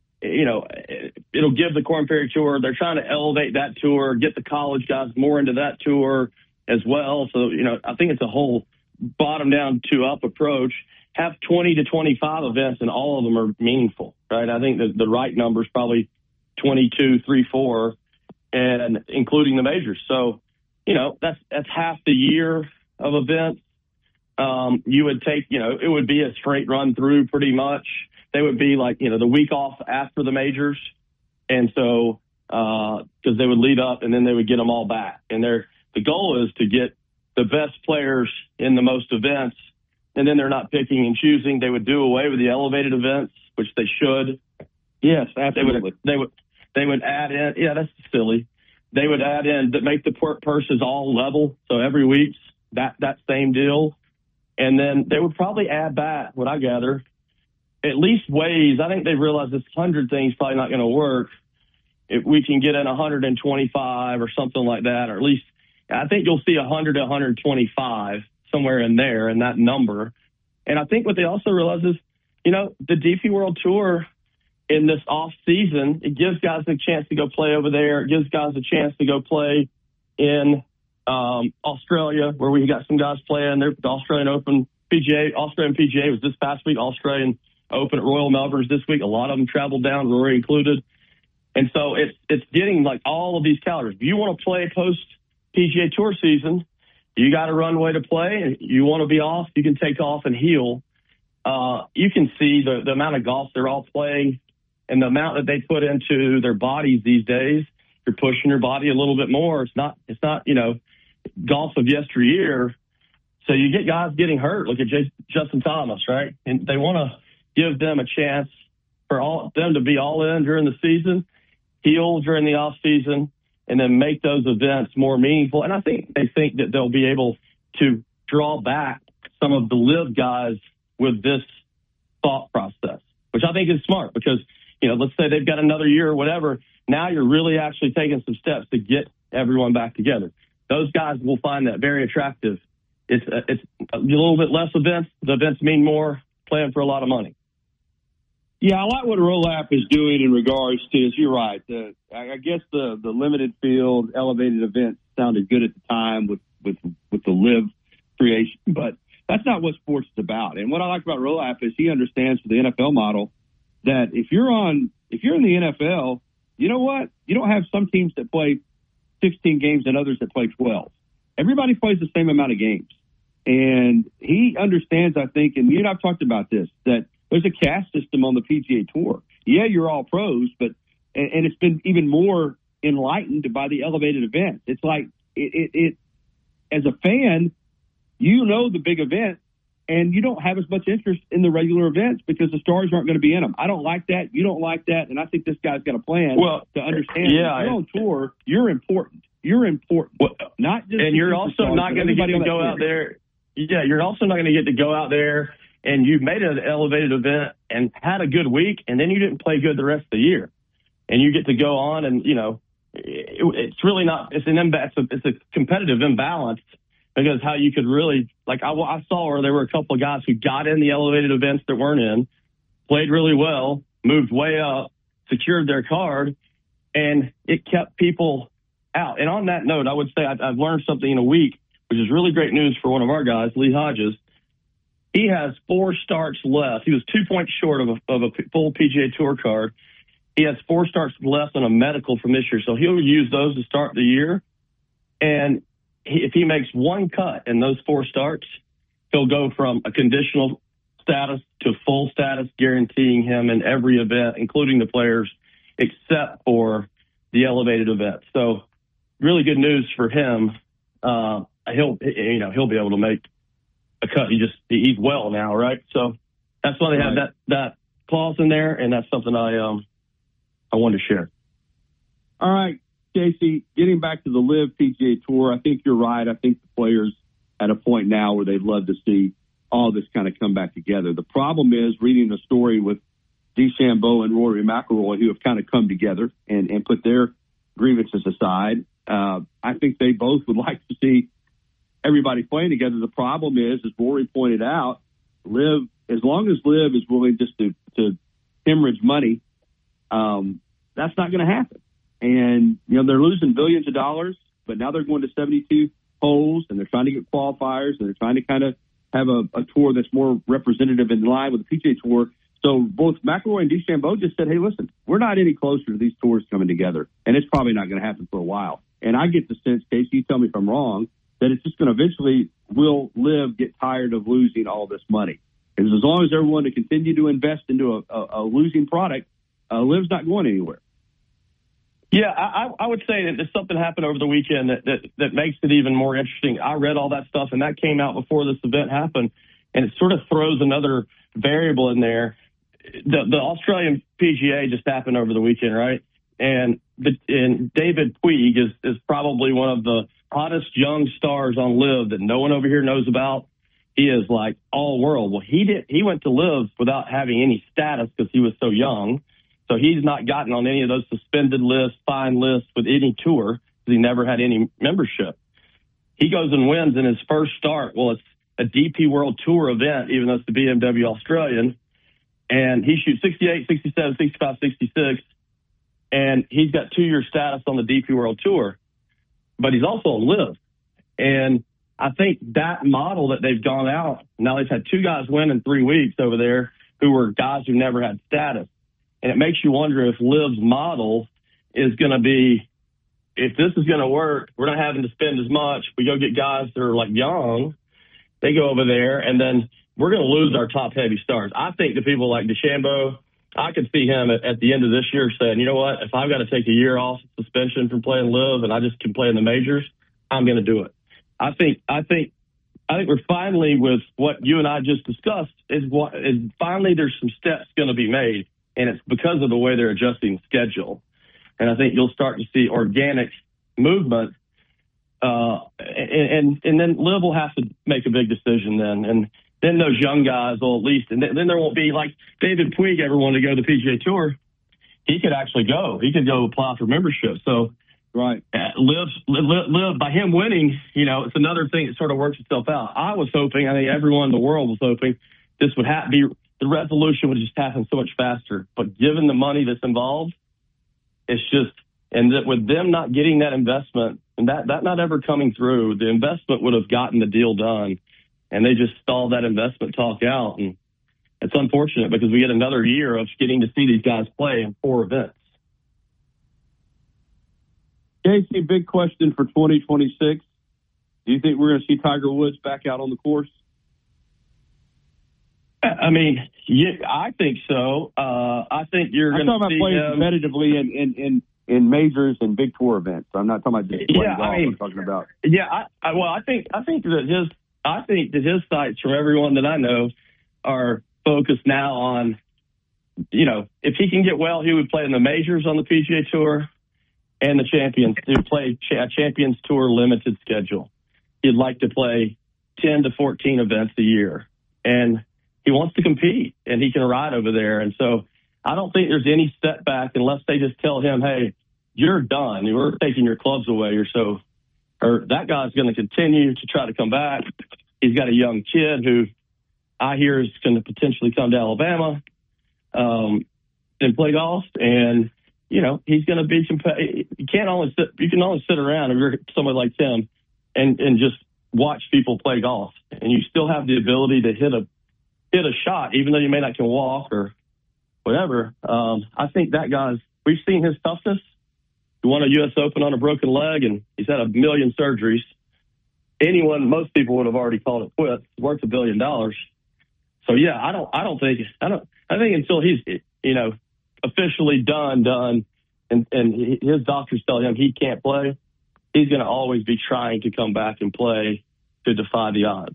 It'll give the Korn Ferry Tour. They're trying to elevate that tour, get the college guys more into that tour as well. So, I think it's a whole bottom down to up approach. Have 20 to 25 events, and all of them are meaningful, right? I think that the right number is probably 22, 3, 4, and including the majors. So, that's half the year of events. You would take, it would be a straight run through pretty much. They would be like, the week off after the majors. And so, because they would lead up and then they would get them all back. And the goal is to get the best players in the most events. And then they're not picking and choosing. They would do away with the elevated events, which they should. Yes, absolutely. They would add in, that's silly. They would add in that make the purses all level. So every week's that same deal. And then they would probably add back, what I gather, at least ways. I think they realize this 100 thing is probably not going to work. If we can get in 125 or something like that, or at least I think you'll see 100 to 125 somewhere in there in that number. And I think what they also realize is, the DP World Tour in this off season, it gives guys a chance to go play over there. It gives guys a chance to go play in Australia, where we got some guys playing. The Australian Open PGA, Australian PGA was this past week. Australian Open at Royal Melbourne's this week. A lot of them traveled down, Rory included. And so it's getting like all of these calories. If you want to play post PGA Tour season, you got a runway to play. You want to be off, you can take off and heal. You can see the amount of golf they're all playing and the amount that they put into their bodies these days. You're pushing your body a little bit more. It's not golf of yesteryear. So you get guys getting hurt. Look at Justin Thomas, right? And they want to give them a chance for them to be all in during the season, heal during the off season, and then make those events more meaningful. And I think they think that they'll be able to draw back some of the live guys with this thought process, which I think is smart because, let's say they've got another year or whatever. Now you're really actually taking some steps to get everyone back together. Those guys will find that very attractive. It's a little bit less events. The events mean more, playing for a lot of money. Yeah, I like what Rolap is doing in regards to, you're right. I guess the limited field, elevated events sounded good at the time with the live creation, but that's not what sports is about. And what I like about Rolap is he understands for the NFL model that if you're in the NFL, you know what? You don't have some teams that play 16 games and others that play 12. Everybody plays the same amount of games. And he understands, I think, and you and I've talked about this, that there's a caste system on the PGA Tour. Yeah, you're all pros, but and it's been even more enlightened by the elevated events. It's like it as a fan, the big event, and you don't have as much interest in the regular events because the stars aren't going to be in them. I don't like that. You don't like that, and I think this guy's got a plan to understand. Yeah, if you're on tour, you're important. You're important. Well, not just and you're also not going to get to go out there. Yeah, you're also not going to get to go out there and you've made an elevated event and had a good week, and then you didn't play good the rest of the year. And you get to go on and, it's really not, it's a competitive imbalance because how you could really, like I saw where there were a couple of guys who got in the elevated events that weren't in, played really well, moved way up, secured their card, and it kept people out. And on that note, I would say I've learned something in a week, which is really great news for one of our guys, Lee Hodges. He has 4 starts left. He was 2 points short of a full PGA Tour card. He has 4 starts left on a medical from this year, so he'll use those to start the year. And if he makes one cut in those 4 starts, he'll go from a conditional status to full status, guaranteeing him in every event, including the players, except for the elevated event. So really good news for him. He'll be able to make a cut. He's well now, right? So that's why they have that clause in there, and that's something I wanted to share. All right, Casey, getting back to the Live PGA Tour, I think you're right. I think the players at a point now where they'd love to see all this kind of come back together. The problem is reading the story with DeChambeau and Rory McIlroy, who have kind of come together and put their grievances aside. I think they both would like to see everybody playing together. The problem is, as Rory pointed out, Liv, as long as Liv is willing just to hemorrhage money, that's not going to happen. And, they're losing billions of dollars, but now they're going to 72 holes, and they're trying to get qualifiers, and they're trying to kind of have a tour that's more representative in line with the PGA Tour. So both McIlroy and DeChambeau just said, hey, listen, we're not any closer to these tours coming together, and it's probably not going to happen for a while. And I get the sense, Casey, you tell me if I'm wrong, that it's just going to eventually will Liv get tired of losing all this money. Because as long as they're willing to continue to invest into a losing product, Liv's not going anywhere. Yeah, I would say that something happened over the weekend that makes it even more interesting. I read all that stuff, and that came out before this event happened, and it sort of throws another variable in there. The Australian PGA just happened over the weekend, right? And David Puig is probably one of the hottest young stars on Liv that no one over here knows about. He is like all world. Well, he went to Liv without having any status because he was so young. So he's not gotten on any of those suspended lists, fine lists with any tour because he never had any membership. He goes and wins in his first start. Well, it's a DP World Tour event, even though it's the BMW Australian. And he shoots 68, 67, 65, 66. And he's got 2-year status on the DP World Tour. But he's also on Liv. And I think that model that they've gone out, now they've had 2 guys win in 3 weeks over there who were guys who never had status. And it makes you wonder if Liv's model is going to be, if this is going to work, we're not having to spend as much. We go get guys that are like young. They go over there, and then we're going to lose our top-heavy stars. I think the people like DeChambeau, I could see him at the end of this year saying, you know what, if I've got to take a year off suspension from playing Liv and I just can play in the majors, I'm going to do it. I think we're finally, with what you and I just discussed, is finally there's some steps going to be made. And it's because of the way they're adjusting the schedule. And I think you'll start to see organic movement. And then Liv will have to make a big decision then. And then those young guys will at least, and then there won't be like David Puig ever wanted to go to the PGA Tour. He could actually go. He could go apply for membership. So, right. Liv, by him winning, it's another thing that sort of works itself out. I was hoping, I think everyone in the world was hoping this would be, the resolution would just happen so much faster. But given the money that's involved, it's just, and that with them not getting that investment and that not ever coming through, the investment would have gotten the deal done. And they just stalled that investment talk out. And it's unfortunate because we get another year of getting to see these guys play in 4 events. Casey, big question for 2026. Do you think we're going to see Tiger Woods back out on the course? I mean, yeah, I think so. I think you're going to see him. I'm talking about playing competitively in majors and big tour events. I'm not talking about just playing golf. I'm talking about. Yeah, I think that his sights from everyone that I know are focused now on, if he can get well, he would play in the majors on the PGA Tour and the Champions to play a Champions Tour limited schedule. He'd like to play 10 to 14 events a year, and he wants to compete, and he can ride over there. And so I don't think there's any setback unless they just tell him, hey, you're done. We're taking your clubs away. Or that guy's going to continue to try to come back. He's got a young kid who I hear is going to potentially come to Alabama and play golf. And, he's going to be you can only sit around if you're somebody like Tim and just watch people play golf. And you still have the ability to hit a shot, even though you may not can walk or whatever. I think that we've seen his toughness. He won a U.S. Open on a broken leg, and he's had 1 million surgeries. Most people would have already called it quits. It's worth $1 billion. So yeah, I think until he's, officially done, and his doctors tell him he can't play, he's going to always be trying to come back and play to defy the odds.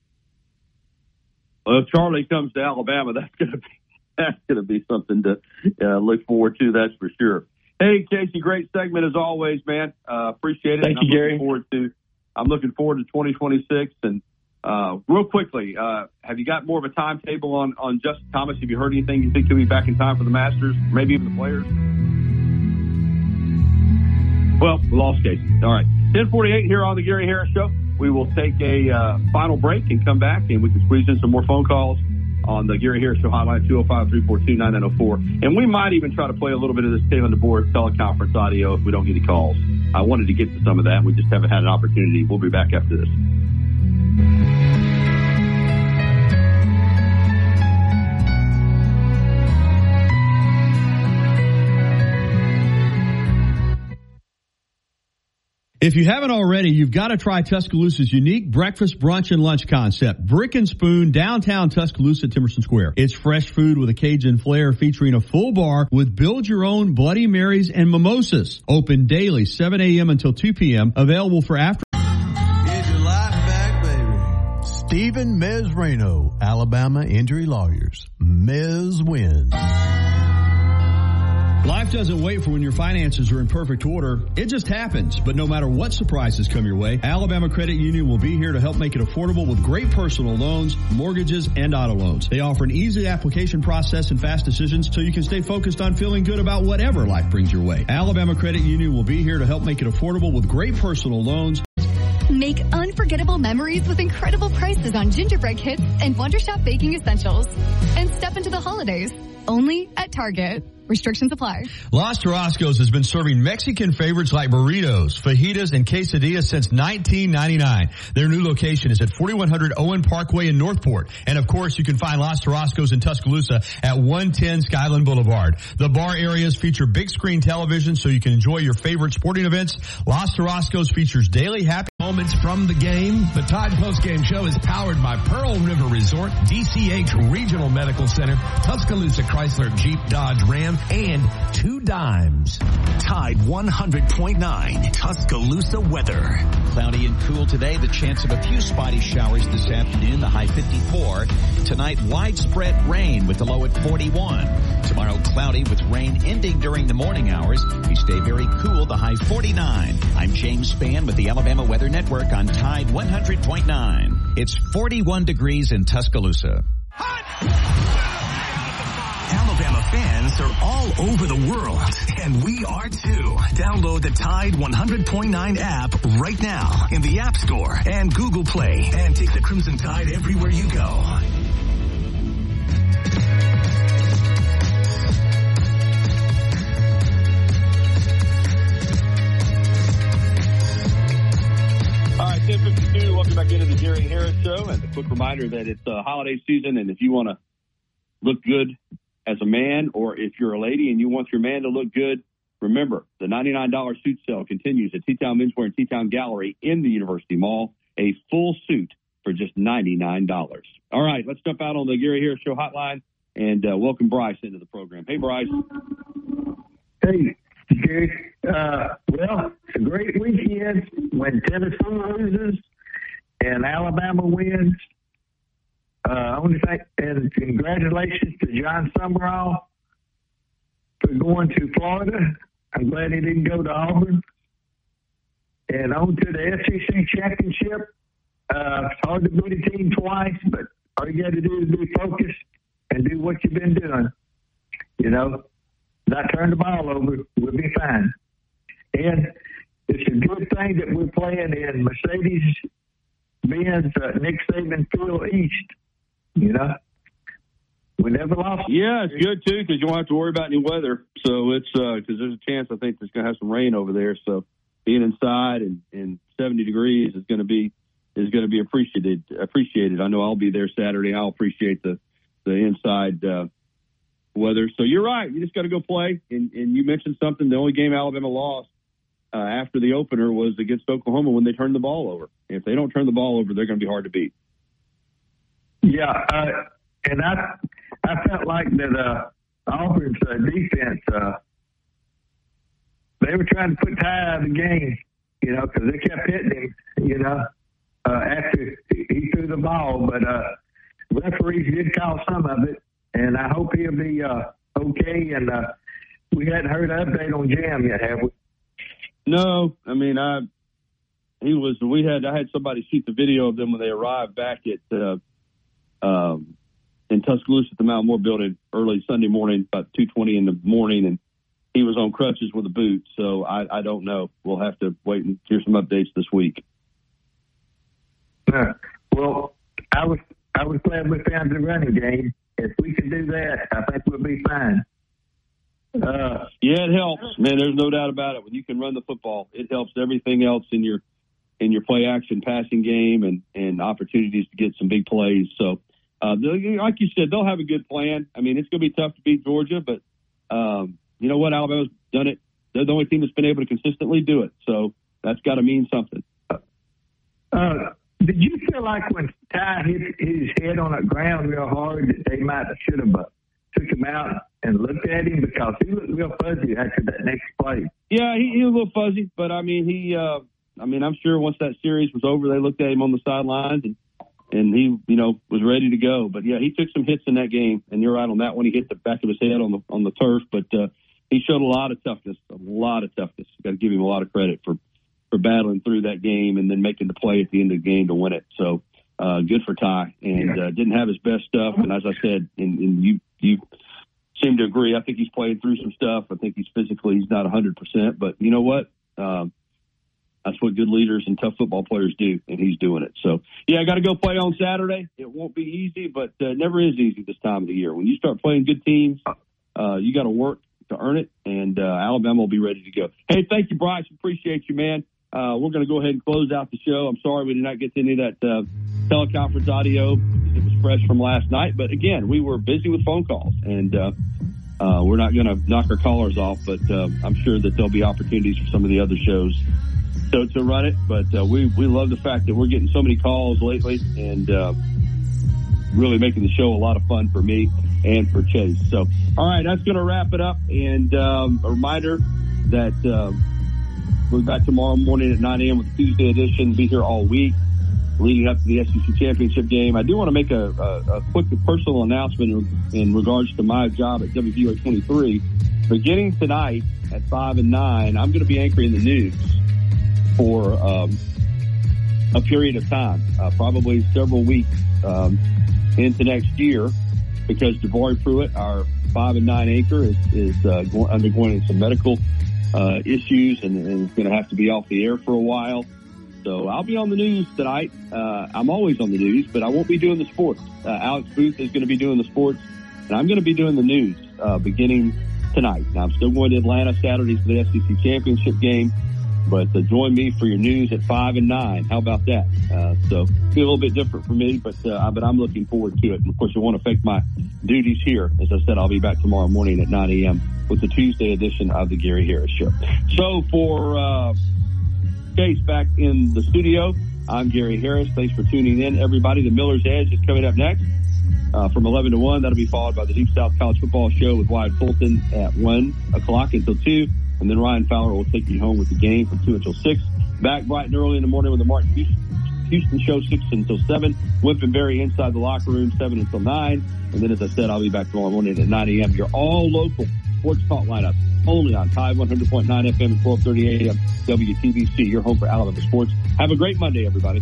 Well, if Charlie comes to Alabama, that's going to be something to look forward to. That's for sure. Hey, Casey, great segment as always, man. Appreciate it. Thank you, Gary. I'm looking forward to 2026. And real quickly, have you got more of a timetable on Justin Thomas? Have you heard anything you think he'll be back in time for the Masters, maybe even the Players? Well, we lost Casey. All right. 10:48 here on the Gary Harris Show. we will take a final break and come back, and we can squeeze in some more phone calls on the Gary Harris Show hotline, 205-342-9904. And we might even try to play a little bit of this Stay on the Board teleconference audio if we don't get any calls. I wanted to get to some of that. We just haven't had an opportunity. We'll be back after this. If you haven't already, you've got to try Tuscaloosa's unique breakfast, brunch, and lunch concept. Brick and Spoon, downtown Tuscaloosa, Timerson Square. It's fresh food with a Cajun flair featuring a full bar with build-your-own Bloody Marys and mimosas. Open daily, 7 a.m. until 2 p.m. Available for after. Get your life back, baby. Stephen Mezrano, Alabama Injury Lawyers. Mez wins. Life doesn't wait for when your finances are in perfect order. It just happens. But no matter what surprises come your way, Alabama Credit Union will be here to help make it affordable with great personal loans, mortgages, and auto loans. They offer an easy application process and fast decisions so you can stay focused on feeling good about whatever life brings your way. Alabama Credit Union will be here to help make it affordable with great personal loans. Make unforgettable memories with incredible prices on gingerbread kits and Wondershop baking essentials. And step into the holidays, only at Target. Restrictions apply. Los Tarascos has been serving Mexican favorites like burritos, fajitas, and quesadillas since 1999. Their new location is at 4100 Owen Parkway in Northport. And of course, you can find Los Tarascos in Tuscaloosa at 110 Skyland Boulevard. The bar areas feature big screen television so you can enjoy your favorite sporting events. Los Tarascos features daily happy moments from the game. The Tide Postgame Show is powered by Pearl River Resort, DCH Regional Medical Center, Tuscaloosa Chrysler Jeep Dodge Ram, and 2 Dimes. Tide 100.9 Tuscaloosa weather. Cloudy and cool today. The chance of a few spotty showers this afternoon. The high 54. Tonight, widespread rain with the low at 41. Tomorrow, cloudy with rain ending during the morning hours. We stay very cool. The high 49. I'm James Spann with the Alabama Weather Network on Tide 100.9. It's 41 degrees in Tuscaloosa. Alabama fans are all over the world, and we are too. Download the Tide 100.9 app right now in the App Store and Google Play, and take the Crimson Tide everywhere you go. All right, 10:52. Welcome back into the Gary Harris Show, and a quick reminder that it's holiday season, and if you want to look good as a man, or if you're a lady and you want your man to look good, remember, the $99 suit sale continues at T-Town Menswear and T-Town Gallery in the University Mall. A full suit for just $99. All right, let's jump out on the Gary Harris Show hotline and welcome Bryce into the program. Hey, Bryce. Hey, Gary. Well, it's a great weekend when Tennessee loses and Alabama wins. I want to say, and congratulations to John Summerall for going to Florida. I'm glad he didn't go to Auburn. And on to the SEC championship. It's hard to beat a team twice, but all you got to do is be focused and do what you've been doing. You know, not turn the ball over, we'll be fine. And it's a good thing that we're playing in Mercedes-Benz Nick Saban Field East. You know, we never lost. Yeah, it's good too because you won't have to worry about any weather. So it's because there's a chance I think there's going to have some rain over there. So being inside and 70 degrees is going to be appreciated. I know I'll be there Saturday. I'll appreciate the inside weather. So you're right. You just got to go play. And you mentioned something. The only game Alabama lost after the opener was against Oklahoma when they turned the ball over. If they don't turn the ball over, they're going to be hard to beat. Yeah, and I felt like that Auburn's defense, they were trying to put Ty out of the game, you know, because they kept hitting him, you know, after he threw the ball. But referees did call some of it, and I hope he'll be okay. And we hadn't heard an update on Jam yet, have we? No, I mean, I had somebody shoot the video of them when they arrived back at in Tuscaloosa at the Mount Moore building early Sunday morning, about 2:20 in the morning, and he was on crutches with a boot. So I don't know. We'll have to wait and hear some updates this week. Well, I was glad we found the running game. If we could do that, I think we'll be fine. Yeah, it helps, man. There's no doubt about it. When you can run the football, it helps everything else in your play action passing game and opportunities to get some big plays. So, like you said, they'll have a good plan. I mean, it's going to be tough to beat Georgia, but you know what? Alabama's done it. They're the only team that's been able to consistently do it. So that's got to mean something. Did you feel like when Ty hit his head on the ground real hard that they should have took him out and looked at him, because he looked real fuzzy after that next play? Yeah, he was a little fuzzy, but I mean, I'm sure once that series was over, they looked at him on the sidelines and he, was ready to go. But yeah, he took some hits in that game, and you're right on that one. He hit the back of his head on the turf, but he showed a lot of toughness. Got to give him a lot of credit for battling through that game and then making the play at the end of the game to win it. So good for Ty, and didn't have his best stuff. And as I said, and you seem to agree, I think he's playing through some stuff. I think he's not 100%, but you know what? That's what good leaders and tough football players do, and he's doing it. So, yeah, I got to go play on Saturday. It won't be easy, but it never is easy this time of the year. When you start playing good teams, you got to work to earn it, and Alabama will be ready to go. Hey, thank you, Bryce. Appreciate you, man. We're going to go ahead and close out the show. I'm sorry we did not get to any of that teleconference audio because it was fresh from last night. But, again, we were busy with phone calls, and we're not going to knock our callers off, but I'm sure that there'll be opportunities for some of the other shows to run it. But we love the fact that we're getting so many calls lately and really making the show a lot of fun for me and for Chase. So, all right, that's going to wrap it up. And a reminder that we'll be back tomorrow morning at 9 a.m. with the Tuesday edition. Be here all week leading up to the SEC Championship game. I do want to make a quick personal announcement in regards to my job at WVUA 23. Beginning tonight at 5 and 9, I'm going to be anchoring the news for a period of time, probably several weeks into next year, because Jabari Pruitt, our 5 and 9 anchor, is undergoing some medical issues and is going to have to be off the air for a while. So I'll be on the news tonight. I'm always on the news, but I won't be doing the sports. Alex Booth is going to be doing the sports, and I'm going to be doing the news beginning tonight. Now, I'm still going to Atlanta Saturdays for the SEC Championship game, but join me for your news at 5 and 9. How about that? So it's a little bit different for me, but I'm looking forward to it. And, of course, it won't affect my duties here. As I said, I'll be back tomorrow morning at 9 a.m. with the Tuesday edition of the Gary Harris Show. So for Chase back in the studio, I'm Gary Harris. Thanks for tuning in, everybody. The Miller's Edge is coming up next from 11 to 1. That'll be followed by the Deep South College Football Show with Wyatt Fulton at 1 o'clock until 2. And then Ryan Fowler will take you home with the game from 2 until 6. Back bright and early in the morning with the Martin Houston Show, 6 until 7. Wimp and Barry inside the locker room, 7 until 9. And then, as I said, I'll be back tomorrow morning at 9 a.m. Your all local sports talk lineup only on Tide 100.9 FM and 1230 AM WTBC, your home for Alabama sports. Have a great Monday, everybody.